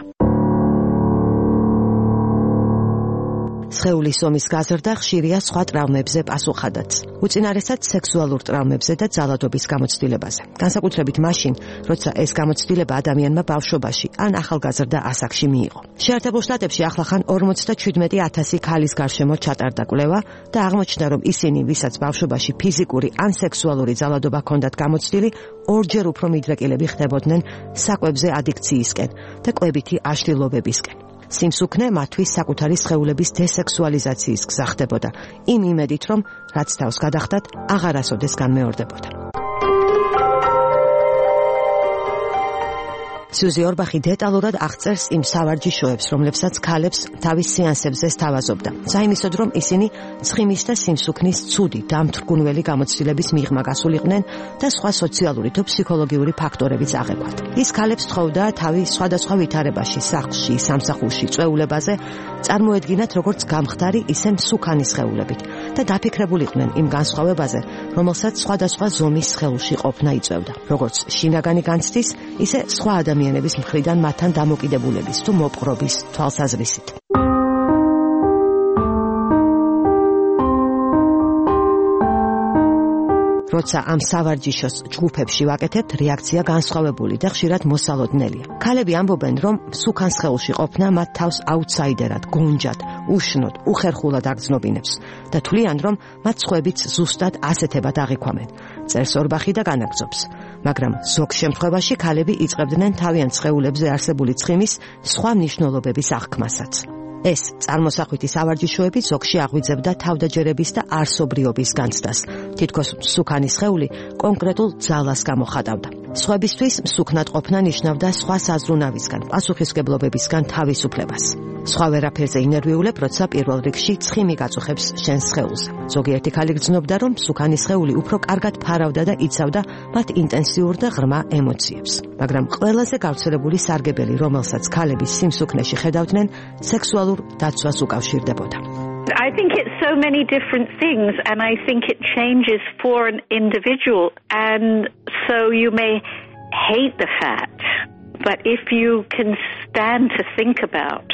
სხეულის ზომის გაზრდა ხშირია სხვა ტრავმებზე პასუხადაც, უწინარესად სექსუალურ ტრავმებზე და ძალადობის გამოცდილებაზე. განსაკუთრებით მაშინ, როცა ეს გამოცდილება ადამიანმა ბავშვობაში ან ახალგაზრდა ასაკში მიიღო. შეერთებულ შტატებში ახლახან ორმოცდაჩვიდმეტი ათასი ქალის გარშემო ჩატარდა კვლევა და აღმოჩნდა, რომ ისინი, ვისაც ბავშვობაში ფიზიკური ან სექსუალური ძალადობა ჰქონდათ გამოცდილი, ორჯერ უფრო მიდრეკილები ხდებოდნენ საკვებზე ადიქციისკენ და კვებითი აშლილობებისკენ. სიმსუქნე მათთვის საკუთარი სხეულების დესექსუალიზაციის გზა ხდებოდა, იმ იმედით, რომ რაც თავს გადახდათ, აღარასოდეს განმეორდებოდა. სიუზი ორბახი დეტალურად აღწერს იმ სავარჯიშოებს, რომლებსაც ქალებს თავის სეანსებზე სთავაზობდა. საიმისოდ, რომ ისინი ცხიმის და სიმსუქნის ცუდი და მთრგუნველი გამოცდილების მიღმა გასულიყვნენ და სხვა სოციალური თუ ფსიქოლოგიური ფაქტორებიც აღეკვათ. ის ქალებს თხოვდა თავის სხვადასხვა ვითარებაში, სახლში, სამსახურში, წვეულებაზე წარმოედგინათ როგორც გამხდარი, ისე მსუქანი სხეულებით და დაფიქრებულიყვნენ იმ განსხვავებაზე, რომელსაც სხვადასხვა ზომის სხეულში ყოფნა იწვევდა, როგორც შინაგანი განცდის, ისე სხვა ადამიანების მხრიდან მათთან დამოკიდებულების თუ მოპყრობის თვალსაზრისით. როცა ამ სავარჯიშოს ჯგუფებში ვაკეთებთ, რეაქცია განსხვავებული და ხშირად მოსალოდნელია. ქალები ამბობენ, რომ მსუქან სხეულში ყოფნა მათ თავს აუთსაიდერად, გონჯად, უშნოდ, უხერხულად აგრძნობინებს და თვლიან, რომ მათ სხვაებიც ზუსტად ასეთებად აღიქვამენ. წერს ორბახი და განაგრძობს. მაგრამ ზოგ შემთხვევაში ქალები იწყებდნენ თავიანთ სხეულებზე არსებული ცხიმის სხვა მნიშვნელობების აღქმასაც. ეს წარმოსახვითი სავარჯიშოები ზოგში აღვიძებდა თავდაჯერების და არსობრიობის განცდას. თითქოს მსუქანი სხეული კონკრეტულ ძალას გამოხატავდა. სხვებისთვის მსუქნად ყოფნა ნიშნავდა სხვა საზრუნავისგან, პასუხისმგებლობებისგან თავისუფლებას. სხვა ვერაფერზე ინერვიულებ, როცა პირველ რიგში ცხიმი გაწუხებს შენს სხეულს. ზოგიერთი ქალი გრძნობდა, რომ მსუქანი სხეული უფრო კარგად ფარავდა და იცავდა მათ ინტენსიურ და ღრმა ემოციებს. მაგრამ ყველაზე გავრცელებული სარგებელი, რომელსაც ქალები სიმსუქნეში ხედავდნენ, სექსუალურ დაცვას უკავშირდებოდა. I think it's so many different things, and I think it changes for an individual, and so you may hate the fact, but if you can stand to think about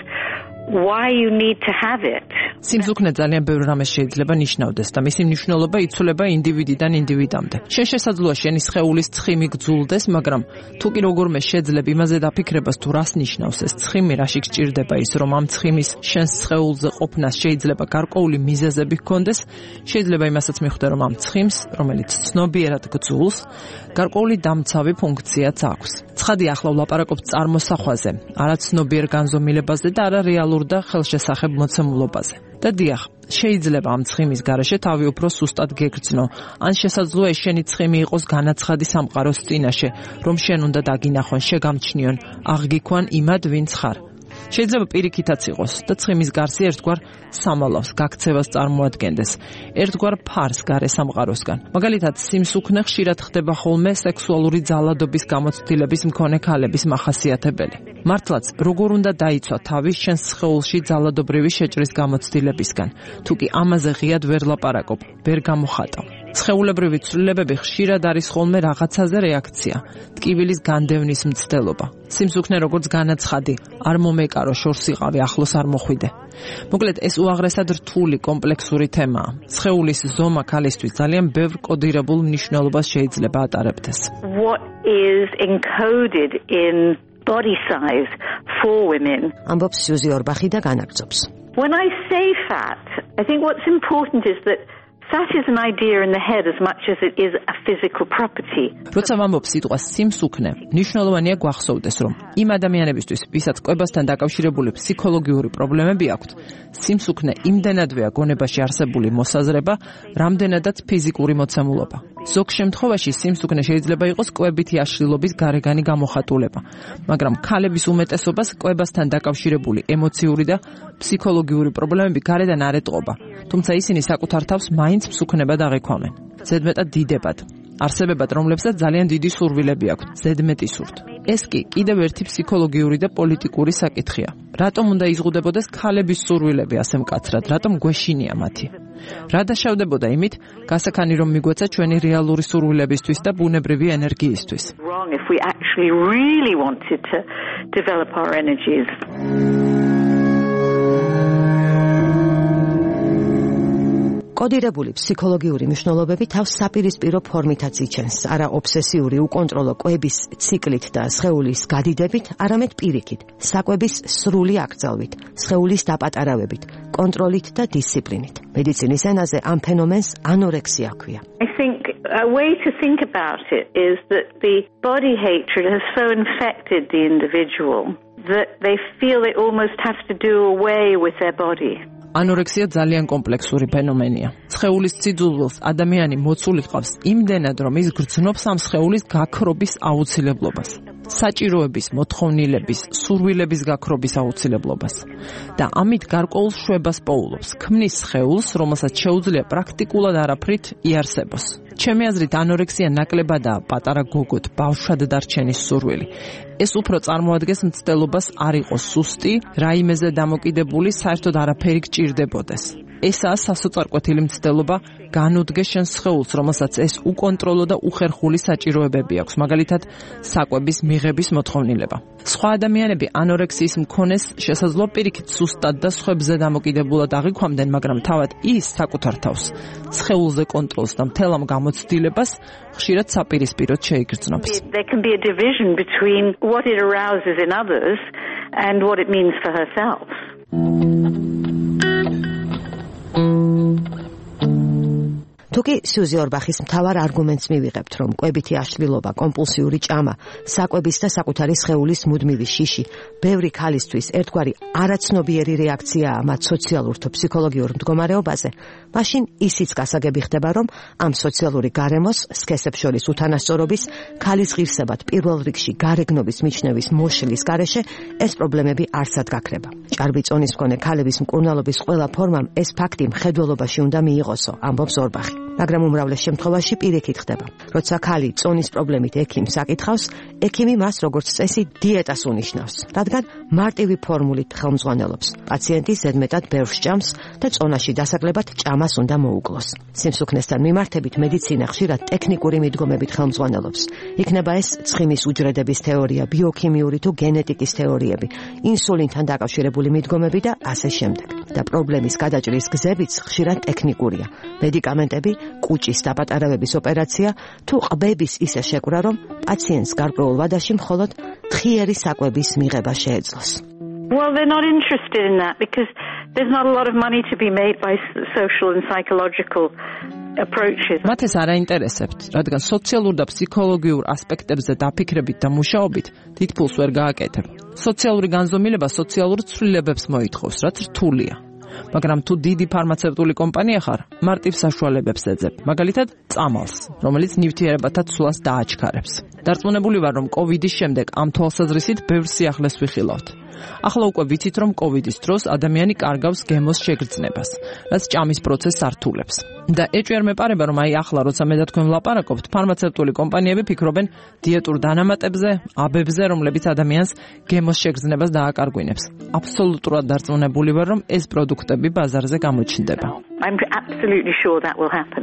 why you need to have it. სიმსუქნე ძალიან ბევრ რამეს შეიძლება ნიშნავდეს და მისი მნიშვნელობა იცვლება ინდივიდიდან ინდივიდამდე. შენ შესაძლოა შენი სხეულის ცხიმი გძულდეს, მაგრამ თუ კი როგორმე შეძლებ იმაზე დაფიქრებას თუ რას ნიშნავს ეს ცხიმი, რაში გჭირდება ის, რომ ამ ცხიმის შენს სხეულზე ყოფნას შეიძლება გარკვეული მიზეზები ჰქონდეს, შეიძლება იმასაც მიხვდე, რომ ამ ცხიმს, რომელიც ცნობიერად გძულს, გარკვეული დამცავი ფუნქციაც აქვს. ცხადი ახლა ვლაპარაკობთ წარმოსახვაზე, არაცნობიერ განზომილებაზე და არა რეალურ და ხელშესახებ მოცემულობაზე. და დიახ, შეიძლება ამ ცხიმის გარეშე თავი უფრო სუსტად გეგრძნო, ან შესაძლოა შენი ცხიმი იყოს განაცხადი სამყაროს წინაშე, რომ შენ უნდა დაგინახვან, შეგამჩნიონ, აღგიქვან იმად, ვინც ხარ. შეიძლება პირიქითაც იყოს და ცხიმის გარსი ერთგვარ სამალავს, გაქცევას წარმოადგენდეს, ერთგვარ ფარს გარე სამყაროსგან. მაგალითად, სიმსუქნე ხშირად ხდება ხოლმე სექსუალური ძალადობის გამოცდილების მქონე ქალების მახასიათებელი. მართლაც, როგორ უნდა დაიცვა თავი შენს სხეულში ძალადობრივი შეჭრის გამოცდილებისგან, თუ კი ამაზე ღიად ვერ ლაპარაკობ, ვერ გამოხატავ. სხეულებრივი ცვლილებები ხშირად არის ხოლმე რაღაცაზე რეაქცია, ტკივილის განდევნის მცდელობა. სიმსუქნე როგორც განაცხადი, არ მომეკარო, შორს იყავი, ახლოს არ მოხვიდე. მოკლედ, ეს უაღრესად რთული კომპლექსური თემაა. სხეულის ზომა ქალისთვის ძალიან ბევრ კოდირებულ მნიშვნელობას შეიძლება ატარებდეს. What is encoded in body size for women? ამბობს სიუზი ორბახი და განაგრძობს. When I say fat, I think what's important is that fat is an idea in the head as much as it is a physical property. როცა ვამბობ სიტყვას სიმსუქნე, მნიშვნელოვანია გვახსოვდეს, რომ იმ ადამიანებისთვის, ვისაც კვებასთან დაკავშირებული ფსიქოლოგიური პრობლემები აქვთ, სიმსუქნე იმდენადვეა გონებაში არსებული მოსაზრება, რამდენადაც ფიზიკური მოცემულობა. ზოგ შემთხვევაში სიმსუქნე შეიძლება იყოს კვებითი აშლილობის გარეგანი გამოხატულება, მაგრამ ქალების უმეტესობას კვებასთან დაკავშირებული ემოციური და ფსიქოლოგიური პრობლემები გარედან არ ეტყობა, თუმცა ისინი საკუთარ თავს მაინც მსუქნებად აღიქვამენ. ზედმეტად დიდებად. არსებებად, რომლებსაც ძალიან დიდი სურვილები აქვთ, ზედმეტი სურთ. ეს კი კიდევ ერთი ფსიქოლოგიური და პოლიტიკური საკითხია. რატომ უნდა იზღუდებოდეს ქალების სურვილები ასე მკაცრად? რატომ გვეშინია მათი? რა დაშავდებოდა იმით, გასაქანი რომ მიგვეცა ჩვენი რეალური სურვილებისთვის და ბუნებრივი ენერგიისთვის? If we actually really wanted to develop our energies. კოდირებული ფსიქოლოგიური მნიშვნელობები თავს საპირისპირო ფორმითაც იჩენს, არა ობსესიური უკონტროლო კვების ციკლით და სხეულის გადიდებით, არამედ პირიქით, საკვების სრული აკრძალვით, სხეულის დაპატარავებით, კონტროლით და დისციპლინით. მედიცინის ენაზე ამ ფენომენს ანორექსია ჰქვია. I think a way to think about it is that the body hatred has so infected the individual that they feel they almost have to do away with their body. ანორექსია ძალიან კომპლექსური ფენომენია. სხეულის ციძულვილს ადამიანი მოცული ყავს იმდენად, რომ ის გრძნობს ამ სხეულის გაქრობის აუცილებლობას, საჭიროების, მოთხოვნილების, სურვილების გაქრობის აუცილებლობას და ამით გარკვეულ შვებას პოულობს, ქმნის სხეულს, რომელსაც შეუძლია პრაქტიკულად არაფრით იარსებოს. ჩემი აზრით, ანორექსია ნაკლებადაა პატარა გოგოთ, ბავშვად დარჩენის სურვილი. ეს უფრო წარმოადგენს მცდელობას არ იყოს სუსტი, რაიმეზე დამოკიდებული, საერთოდ არაფერი გჭირდებოდეს. ესაა სასოწარკვეთილი მცდელობა, განუდგე შენ სხეულს, რომელსაც ეს უკონტროლო და უხერხული საჭიროებები აქვს, მაგალითად, საკვების მიღების მოთხოვნილება. სხვა ადამიანები ანორექსიის მქონეს შესაძლოა პირიქით სუსტად და სხვებზე დამოკიდებულად აღიქვამდნენ, მაგრამ თავად ის საკუთარ თავს სხეულზე კონტროლს და მთელ ამ გამოცდილებას ხშირად საპირისპიროდ შეიგრძნობს. There can be a division between what it arouses in others and what it means for herself. თუკი სიუზი ორბახის მთავარ არგუმენტს მივიღებთ, რომ კვებითი აშლილობა, კომპულსიური ჭამა, საკვების და საკუთარი სხეულის მუდმივი შიში, ბევრი ქალისთვის ერთგვარი არაცნობიერი რეაქციაა მათ სოციალურ თუ ფსიქოლოგიურ მდგომარეობაზე, მაშინ ისიც გასაგები ხდება, რომ ამ სოციალური გარემოს, სქესებს შორის უთანასწორობის, ქალის ღირსებად პირველ რიგში გარეგნობის მიჩნევის მოშლის გარეშე ეს პრობლემები არსად გაქრება. ჭარბი წონის მქონე ქალების მკურნალობის ყველა ფორმამ ეს ფაქტი მხედველობაში უნდა მიიღოსო, ამბობს ორბახი. მაგრამ უმრავლეს შემთხვევაში პირიქით ხდება. როცა ქალი წონის პრობლემით ექიმს აკითხავს, ექიმი მას როგორც წესი დიეტას უნიშნავს, რადგან მარტივი ფორმულით ხელმძღვანელობს. პაციენტი ზედმეტად ბევრს ჭამს და წონაში დასაკლებად ჭამას უნდა მოუკლოს. სიმსუქნესთან მიმართებით მედიცინა ხშირად ტექნიკური მიდგომებით ხელმძღვანელობს. იქნება ეს ცხიმის უჯრედების თეორია, ბიოქიმიური თუ გენეტიკის თეორიები, ინსულინთან დაკავშირებული მიდგომები და ასე შემდეგ. და პრობლემის გადაჭრის გზებიც ხშირად ტექნიკურია. მედიკამენტები, კუჭის დაპატარავების ოპერაცია თუ ყბების ისე შეკვრა, რომ პაციენტს გარკვეულ ვადაში მხოლოდ თხიერი საკვების მიღება შეეძლოს. Well, they're not interested in that because there's not a lot of money to be made by social and psychological approaches. მათ ეს არ აინტერესებთ, რადგან სოციალურ და ფსიქოლოგიურ ასპექტებზე დაფიქრებით და მუშაობით თითქმის ვერ გააკეთებ. სოციალური განზომილება სოციალურ ცვლილებებს მოითხოვს, რაც რთულია. მაგრამ თუ დიდი ფარმაცევტული კომპანია ხარ, მარტივ საშუალებებს ეძებ, მაგალითად, წამალს, რომელიც ნივთიერებათა ცვლას დააჩქარებს. დარწმუნებული ვარ, რომ კოვიდის შემდეგ ამ თვალსაზრისით ბევრ სიახლეს ვიხილავთ. ახლა უკვე ვიცით, რომ კოვიდის დროს ადამიანი კარგავს გემოს შეგრძნებას, რაც ჭამის პროცესს ართულებს. და ეჭვი არ მეპარება, რომ აი ახლა, როცა მე და თქვენ ვლაპარაკობთ, ფარმაცევტული კომპანიები ფიქრობენ დიეტურ დანამატებზე, აბებზე, რომლებიც ადამიანს გემოს შეგრძნებას დააკარგვინებს. აბსოლუტურად დარწმუნებული ვარ, რომ ეს პროდუქტები ბაზარზე გამოჩნდება. I'm absolutely sure that will happen.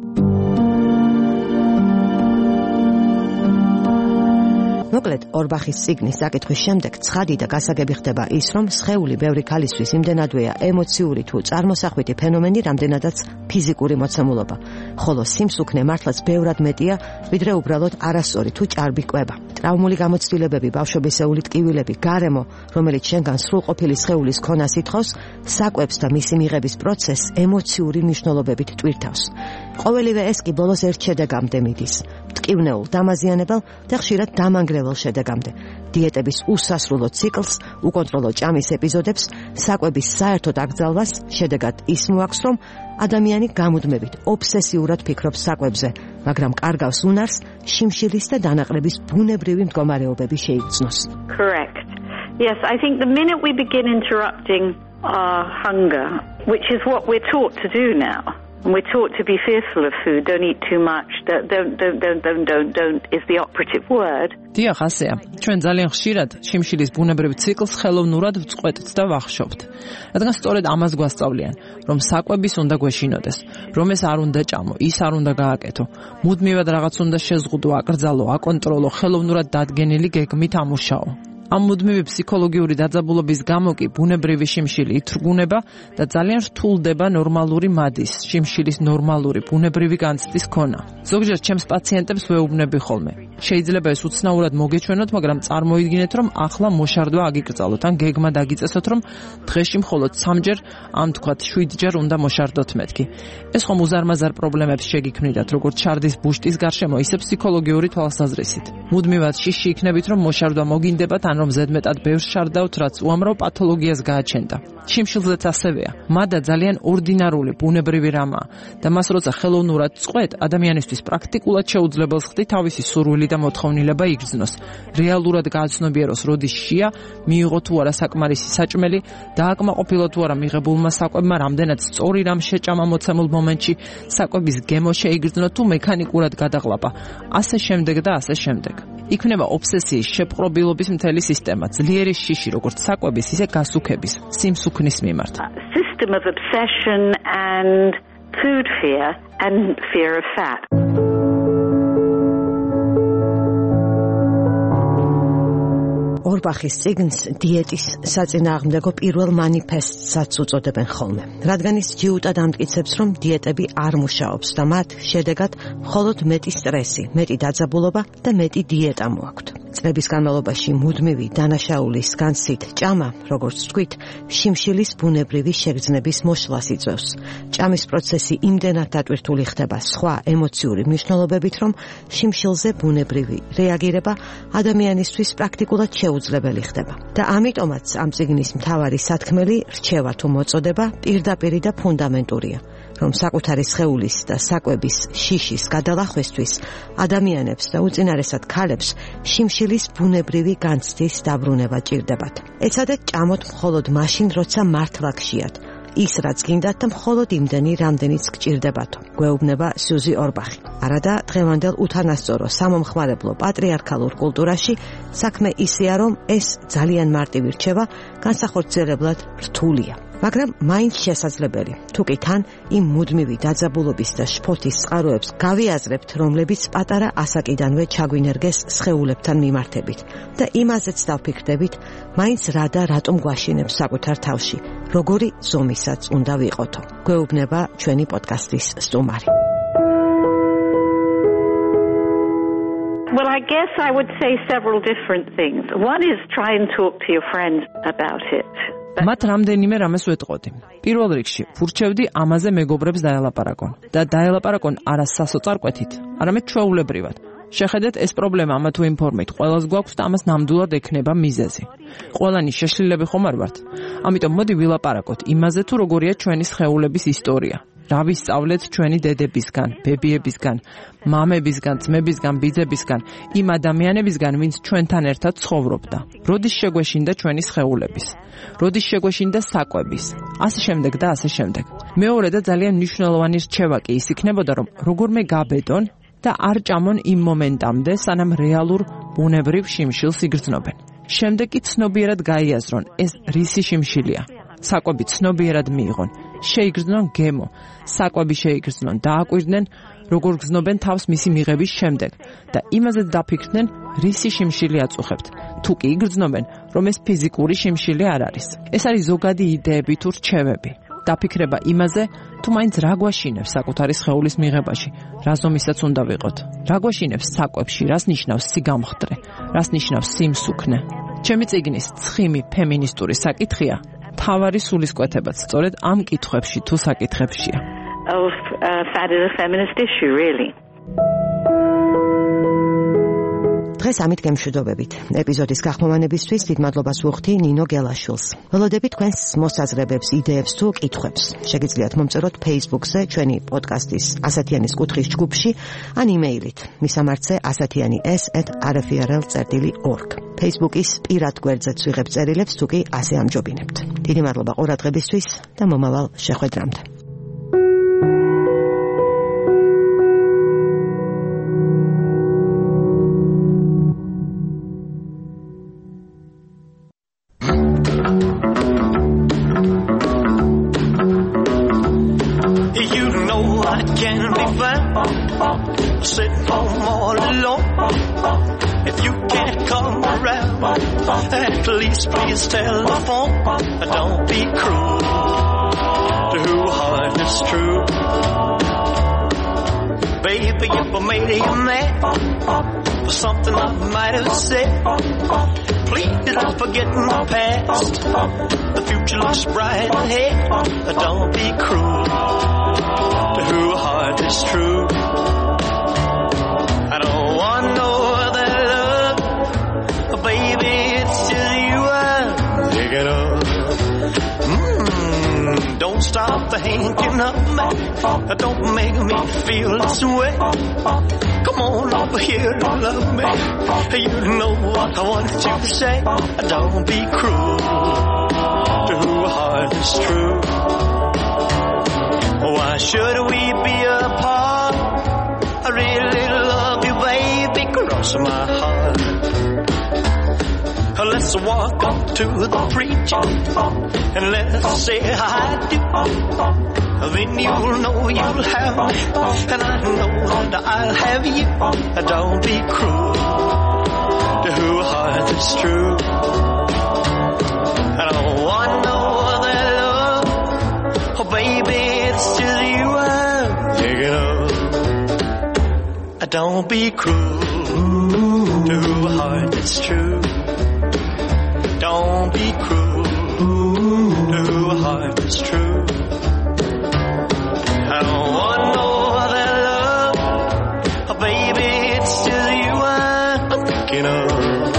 მოკლედ, ორბახის წიგნის საკითხვის შემდეგ ცხადი და გასაგები ხდება ის, რომ სხეული ბევრი ქალისთვის იმდენადვეა ემოციური თუ წარმოსახვითი ფენომენი, რამდენადაც ფიზიკური მოცემულობა, ხოლო სიმსუქნე მართლაც ბევრად მეტია, ვიდრე უბრალოდ არასწორი თუ ჭარბი კვება. ტრავმული გამოცდილებები, ბავშვობისეული ტკივილები, გარემო, რომელიც შენგან სრულყოფილი სხეულის ქონას ითხოვს, საკვებს და მისი მიღების პროცესს ემოციური მნიშვნელობებით ტვირთავს. ყოველივე ეს კი ბოლოს ერთ შედეგამდე მიდის. მტკივნეულ, დამაზიანებელ და ხშირად დამანგრეველ შედეგამდე. დიეტების უსასრულო ციკლს, უკონტროლო ჭამის ეპიზოდებს, საკვების საერთოდ აკრძალვას, შედეგად ის მოაქვს, რომ ადამიანი გამუდმებით, ობსესიურად ფიქრობს საკვებზე, მაგრამ კარგავს უნარს, შიმშილის და დანაყრების ბუნებრივი მდგომარეობები შეიგრძნოს. Correct. Yes, I think the minute we begin interrupting our hunger, which is what we're taught to do now, and we're taught to be fearful of food, don't eat too much, don't, don't, don't, don't, don't, don't, don't is the operative word. დიახ, ასეა. ჩვენ ძალიან ხშირად შიმშილის ბუნებრივ ციკლს ხელოვნურად ვწყვეტთ და ვახშობთ. რადგან სწორედ ამას გვასწავლიან, რომ საკვების უნდა გვეშინოდეს, რომ ეს არ უნდა ჭამო, ის არ უნდა გააკეთო. მუდმივად რაღაც უნდა შეზღუდო, აკრძალო, აკონტროლო, ხელოვნურად დადგენილი გეგმით ამუშაო. ამ მუდმივი ფსიქოლოგიური დაძაბულობის გამო კი ბუნებრივი შიმშილი ითრგუნება და ძალიან რთულდება ნორმალური მადის, შიმშილის ნორმალური ბუნებრივი განცდის ქონა. ზოგჯერ ჩემს პაციენტებს ვეუბნები ხოლმე. შეიძლება ეს უცნაურად მოგეჩვენოთ, მაგრამ წარმოიდგინეთ, რომ ახლა მოშარდვა აგიკრძალოთ, ან გეგმა დაგიწესოთ, რომ დღეში მხოლოდ სამჯერ, ან თქვათ შვიდჯერ უნდა მოშარდოთ მეთქი. ეს ხომ უზარმაზარ პრობლემებს შეგიქმნიდათ, როგორც ჩარდის ბუშტის გარშემო, ისე ფსიქოლოგიური თვალსაზრისით. მუდმივად შიში იქნებით, რომ მოშარდვა მოგინდებათ, ან რომ ზედმეტად ბევრს შარდავთ, რაც უამრავ პათოლოგიას გააჩენდა. შიმშილზეც ასევეა. მადა ძალიან ორდინარული, ბუნებრივი რამაა და მას როცა ხელოვნურად წყვეტ, ადამიანისთვის პრაქტიკულად შეუძლებელს ხდი თავისი სურვილი და მოთხოვნილება იგრძნოს. რეალურად გააცნობიეროს, როდის შია, მიიღო თუ არა საკმარისი საჭმელი, დააკმაყოფილო თუ არა მიღებულმა საკვებმა, რამდენად სწორი რამ შეჭამა მოცემულ მომენტში, საკვების გემო შეიგრძნო თუ მექანიკურად გადაღლაპა. ასე შემდეგ და ასე შემდეგ. იქნება ობსესიის, შეპყრობილობის მთელი სისტემა, ძლიერი შიში, როგორც საკვების, ისე გასუქების, სიმსუქნის მიმართ. System of obsession and food fear and fear of fat. ორბახის წიგნს დიეტის საწინააღმდეგო პირველ მანიფესტსაც უწოდებენ ხოლმე. რადგან ის ჯიუტად ამტკიცებს, რომ დიეტები არ მუშაობს და მათ შედეგად მხოლოდ მეტი სტრესი, მეტი დაძაბულობა და მეტი დიეტა მოაქვთ. წლების განმავლობაში მუდმივი დანაშაულის განცდით ჭამა, როგორც თქვით, შიმშილის ბუნებრივი შეგრძნების მოშლას იწვევს. ჭამის პროცესი იმდენად დატვირთული ხდება სხვა ემოციური მნიშვნელობებით, რომ შიმშილზე ბუნებრივი რეაგირება ადამიანისთვის პრაქტიკულად შეუძლებელი ხდება. და ამიტომაც ამ წიგნის მთავარი სათქმელი, რჩევა თუ მოწოდება, პირდაპირი და ფუნდამენტურია, რომ საკუთარი სხეულის და საკვების შიშის გადალახვისთვის ადამიანებს და უწინარესად ქალებს შიმშილის ბუნებრივი განცდის დაბრუნება ჭირდებათ. ეცადეთ ჭამოთ მხოლოდ მაშინ, როცა მართლა გშიათ, ის რაც გინდათ და მხოლოდ იმდენი, რამდენიც გჭირდებათო. გვეუბნება სიუზი ორბახი. არადა დღევანდელ უთანასწორო სამომხმარებლო პატრიარქალურ კულტურაში საქმე ისეა, რომ ეს ძალიან მარტივი რჩევა განსახორციელებლად რთულია. მაგრამ მაინც შესაძლებელი. თუკი თან იმ მუდმივი დაძაბულობის და შფოთის წყაროებს გავიაზრებთ, რომლებიც პატარა ასაკიდანვე ჩაგვინერგეს სხეულებთან მიმართებით და იმაზეც დავფიქრდებით, მაინც რა და რატომ გვაშინებს საკუთარ თავში, როგორი ზომისაც უნდა ვიყოთო. გვეუბნება ჩვენი პოდკასტის სტუმარი. Well, I guess I would say several different things. One is try and talk to your friends about it. მათ რამდენიმე რამეს ვეტყოდი. პირველ რიგში, ვურჩევდი ამაზე მეგობრებს დაელაპარაკონ და დაელაპარაკონ არა სასოწარკვეთით, არამედ ჩვეულებრივად. შეხედეთ, ეს პრობლემა ამა თუ იმ ფორმით ყველას გვაქვს და ამას ნამდვილად ექნება მიზეზი. ყველანი შეშლილები ხომ არ ვართ? ამიტომ მოდი ვილაპარაკოთ იმაზე, თუ როგორია ჩვენი სხეულების ისტორია. რა ვისწავლეთ ჩვენი დედებისგან, ბებიებისგან, მამებისგან, ძმებისგან, ბიძებისგან, იმ ადამიანებისგან, ვინც ჩვენთან ერთად ცხოვრობდა. როდის შეგვეშინდა ჩვენი სხეულების? როდის შეგვეშინდა საკვების? ასე შემდეგ და ასე შემდეგ. მეორე და ძალიან მნიშვნელოვანი რჩევა კი ის იქნებოდა, რომ როგორმე გაბედონ და არ ჭამონ იმ მომენტამდე, სანამ რეალურ ბუნებრივ შიმშილს იგრძნობენ. შემდეგ კი ცნობიერად გაიაზრონ, ეს რისი შიმშილია. საკვები ცნობიერად მიიღონ, შეიგრძნონ გემო, საკვები შეიგრძნონ, დააკვირდნენ, როგორ გრძნობენ თავს მისი მიღების შემდეგ და იმაზეც დაფიქრდნენ, რისი შიმშილი აწუხებთ. თუ კი იგრძნობენ, რომ ეს ფიზიკური შიმშილი არ არის. ეს არის ზოგადი იდეები თუ რჩევები. დაფიქრება იმაზე, თუ მაინც რა გვაშინებს საკუთარი სხეულის მიღებაში, რა ზომისაც უნდა ვიყოთ. რა გვაშინებს საკვებში, რას ნიშნავს სიგამხდრე, რას ნიშნავს სიმსუქნე. ჩემი წიგნის ცხიმი ფემინისტური საკითხია თავარი სულისკვეთებაც სწორედ ამ კითხვებში თუ საკითხებშია. Of uh, fat is a feminist issue, really. დღეს ამით გემშვიდობებით. ეპიზოდის გახმოვანებისთვის დიდ მადლობას ვუხდი ნინო გელაშვილს. ველოდებით თქვენს მოსაზრებებს, იდეებს თუ კითხვებს. შეგიძლიათ მომწეროთ Facebook-ზე ჩვენი პოდკასტის ასათიანის კუთხის ჯგუფში ან იმეილით მისამართზე ასათიანი s at r f r l dot org. Facebook-ის პირად გვერდზეც ვიღებ წერილებს თუ კი ასე ამჯობინებთ. დიდი მადლობა ყურადღებისთვის და მომავალ შეხვედრამდე. Sitting home all alone. If you can't come around, at least please tell the phone. Don't be cruel to who heart is true. Baby, if I made you mad for something I might have said, please don't forget my past. The future looks bright ahead. Don't be cruel to who heart is true. I don't want no other love, baby, it's just you I'm thinking of. Mm, don't stop thinking of me, don't make me feel this way. Come on over here and love me, you know what I want you to say. Don't be cruel to who heart is true. Why should we be apart? I really love you, baby, cross my heart. Let's walk up to the preacher and let's say I do. Then you'll know you'll have me, and I know that I'll have you. Don't be cruel to who heart is true. I don't want no other love, oh baby, it's just you I'm thinking of. Don't be cruel to a heart that's true. Don't be cruel to a heart that's true. I don't want no other love, oh baby, it's just you I'm thinking of.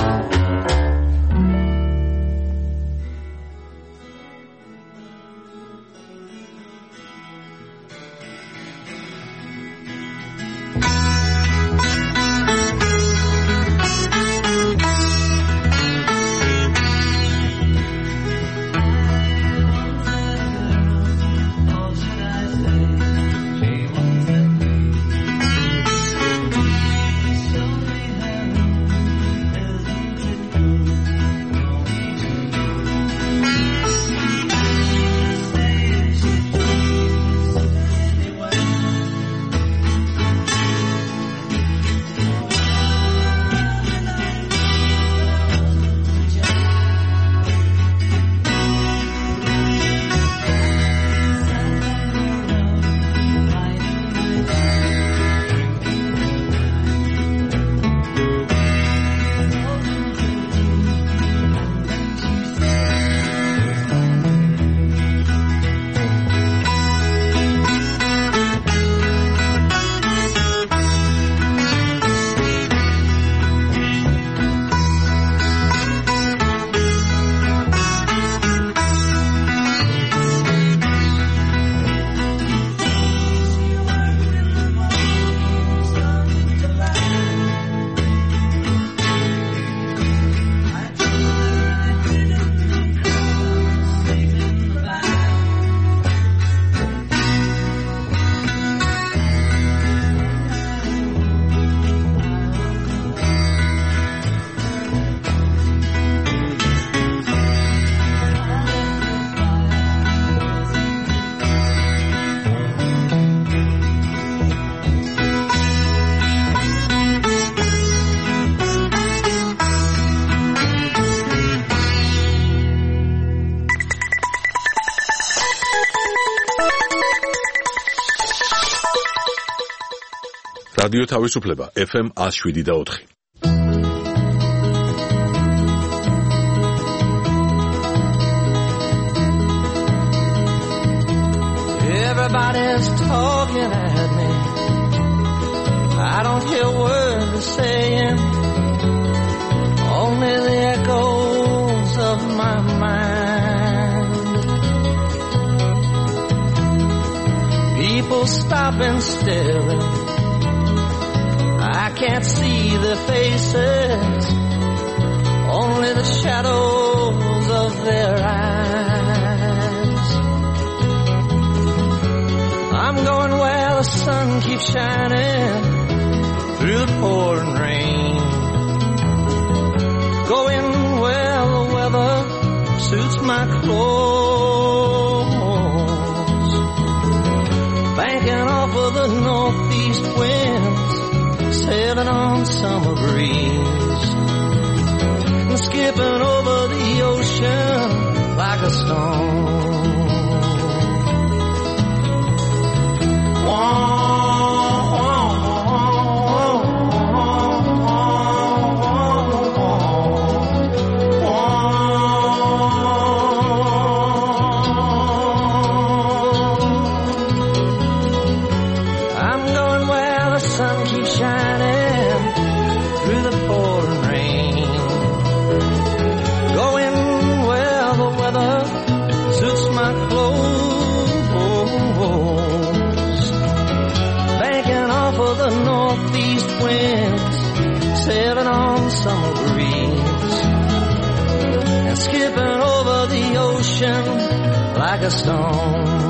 რადიო თავისუფლება F M one oh seven და four. Everybody's talking at me. I don't hear words they're saying. only the echoes of my mind. People stopping still, I can't see their faces, only the shadows of their eyes. I'm going where the sun keeps shining through the pouring rain, going where the weather suits my clothes, banking off of the northeast winds, sailing on summer breeze, and skipping over the ocean like a stone. Sailing on summer breeze and skipping over the ocean like a stone.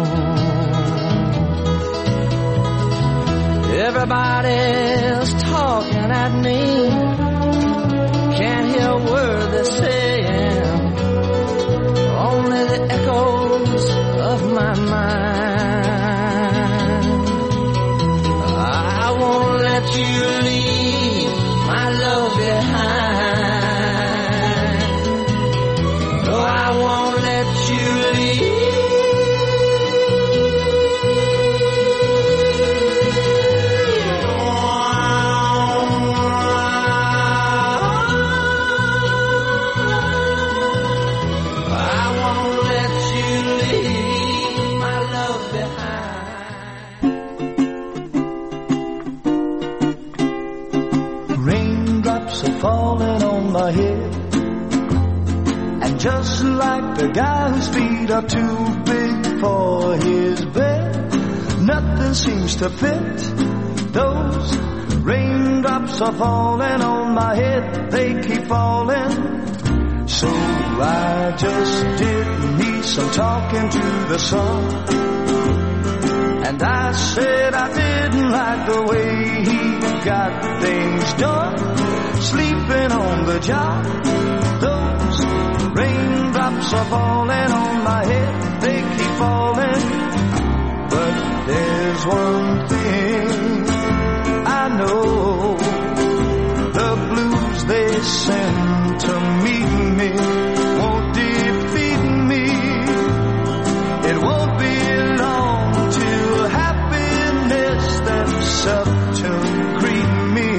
Everybody's talking at me, can't hear a word they're saying, only the echoes of my mind. I won't let you leave my love behind. No, I won't let you leave. I won't let you leave my love behind. Raindrops are falling on my head, and just like the guy whose feet are too big for his bed, nothing seems to fit. Those raindrops are falling on my head, they keep falling. So I just did me some talking to the sun, and I said I didn't like the way he got things done, sleeping on the job. Those raindrops are falling on my head, they keep falling. But there's one thing I know, the blues they send to meet me won't defeat me. It won't be long till happiness steps up to greet me.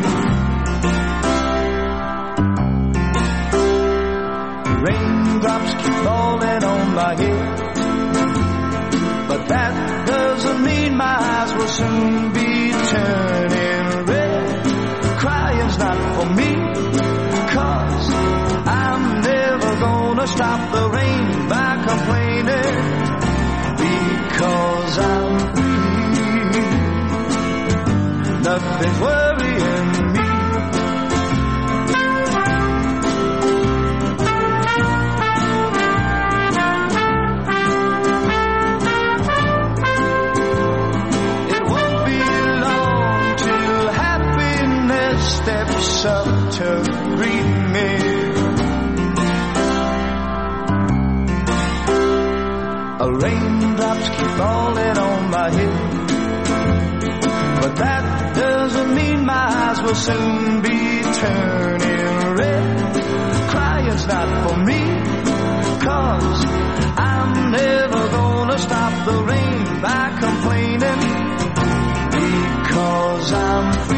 Raindrops keep falling on my head, but that doesn't mean my eyes will soon be turning red. Crying's not for me, 'cause I'm never gonna stop the rain by complaining, because I'm free. Nothing's worrying me. Steps up to greet me. Raindrops keep falling on my head, but that doesn't mean my eyes will soon be turning red. Crying's not for me, 'cause I'm never gonna stop the rain by complaining, because I'm free.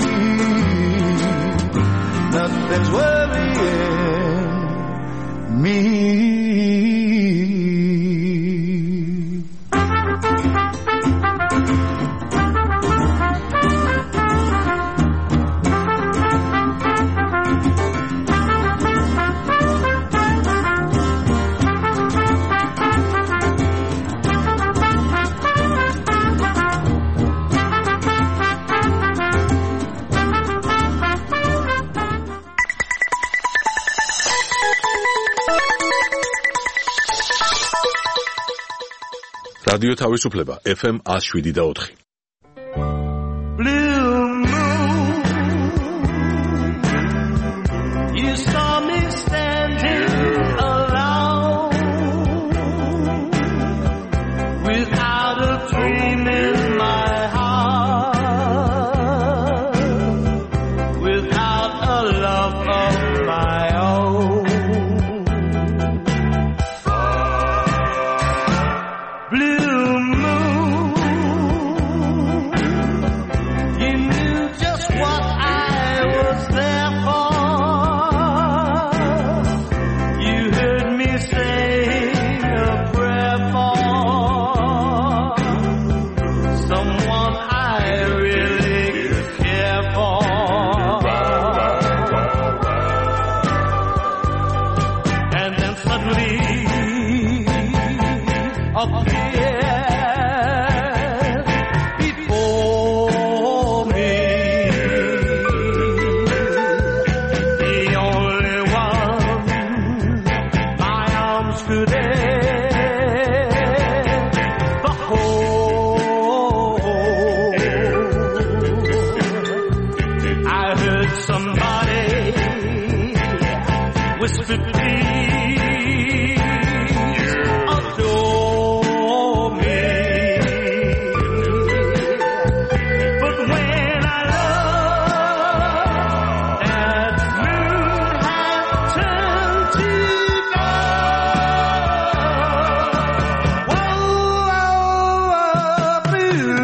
Nothing's worrying me. რადიო თავისუფლება ეფ ემ one oh seven და four. Blue moon, you saw me standing alone without a dream in my heart, without a love of my own. Blue moon, you knew just what I was there for. You heard me sing a prayer for someone I really could care for. And then suddenly appeared before me, the only one my arms could ever hold. I heard somebody whisper, please adore me. But when I looked, that moon had turned to gold. Whoa, blue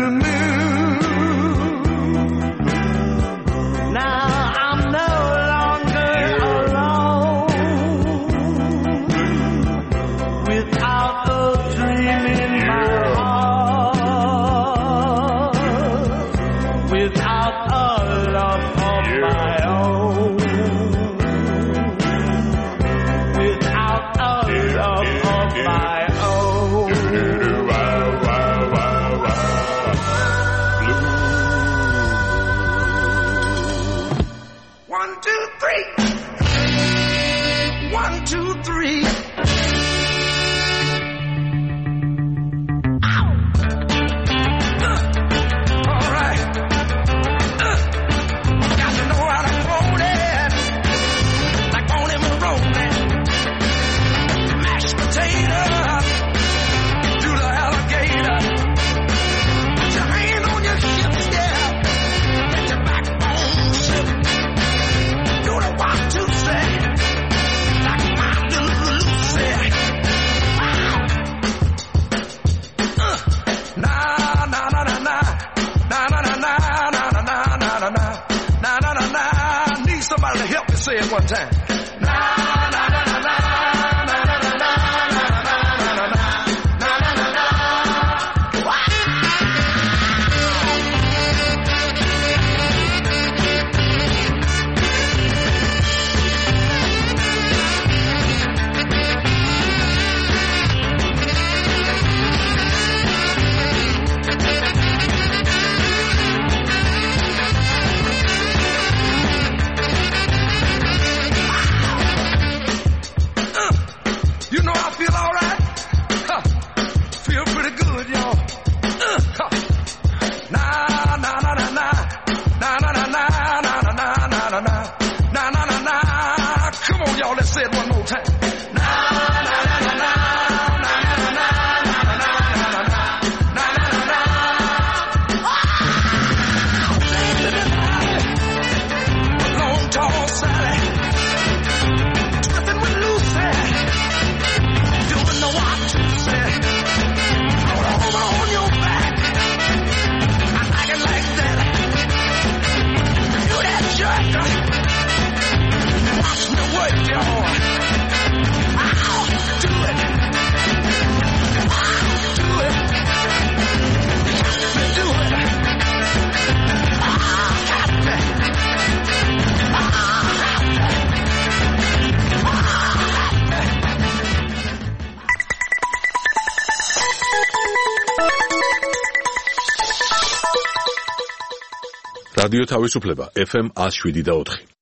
moon. Now I'm no longer alone, without a dream in my heart, without a love of my own, without a love of my own. One, two, three. One, two, three. All right. Uh, got to know how to hold it, like on him rolling. Mashed potato to the alligator. Put your hand on your hips, yeah. Let your backbone slip. Do the what to say, like my little Lucy. Wow. Uh, nah, nah, nah, nah, nah. Nah, nah, nah, nah, nah, nah, nah, nah, nah, nah. Nah, nah, nah, nah. Need somebody to help me say it one time. Nah, nah, nah, nah, nah, nah, nah, nah, nah, nah, nah, nah, nah, nah, nah, nah. Wow. You know I feel all right. Huh. Feel pretty good, y'all. Uh, huh. Nah, nah, nah, nah, nah. Nah, nah, nah, nah, nah, nah, nah, nah, nah, nah. Nah, nah, nah, nah. Come on, y'all, let's say it one more time. Nah, nah, nah, nah, nah, nah, nah, nah, nah, nah, nah, nah, nah, nah, nah, nah. Long, tall Sally. Twisting with Lucy. Doing the what to say. Hold on, hold on your back. I like it like that. Do that jerk. Watch me work, y'all. Ow, do it. Ow, do it. Got to do it. Ah, got to. Ah, got to. რადიო თავისუფლება ეფ ემ one oh seven და four.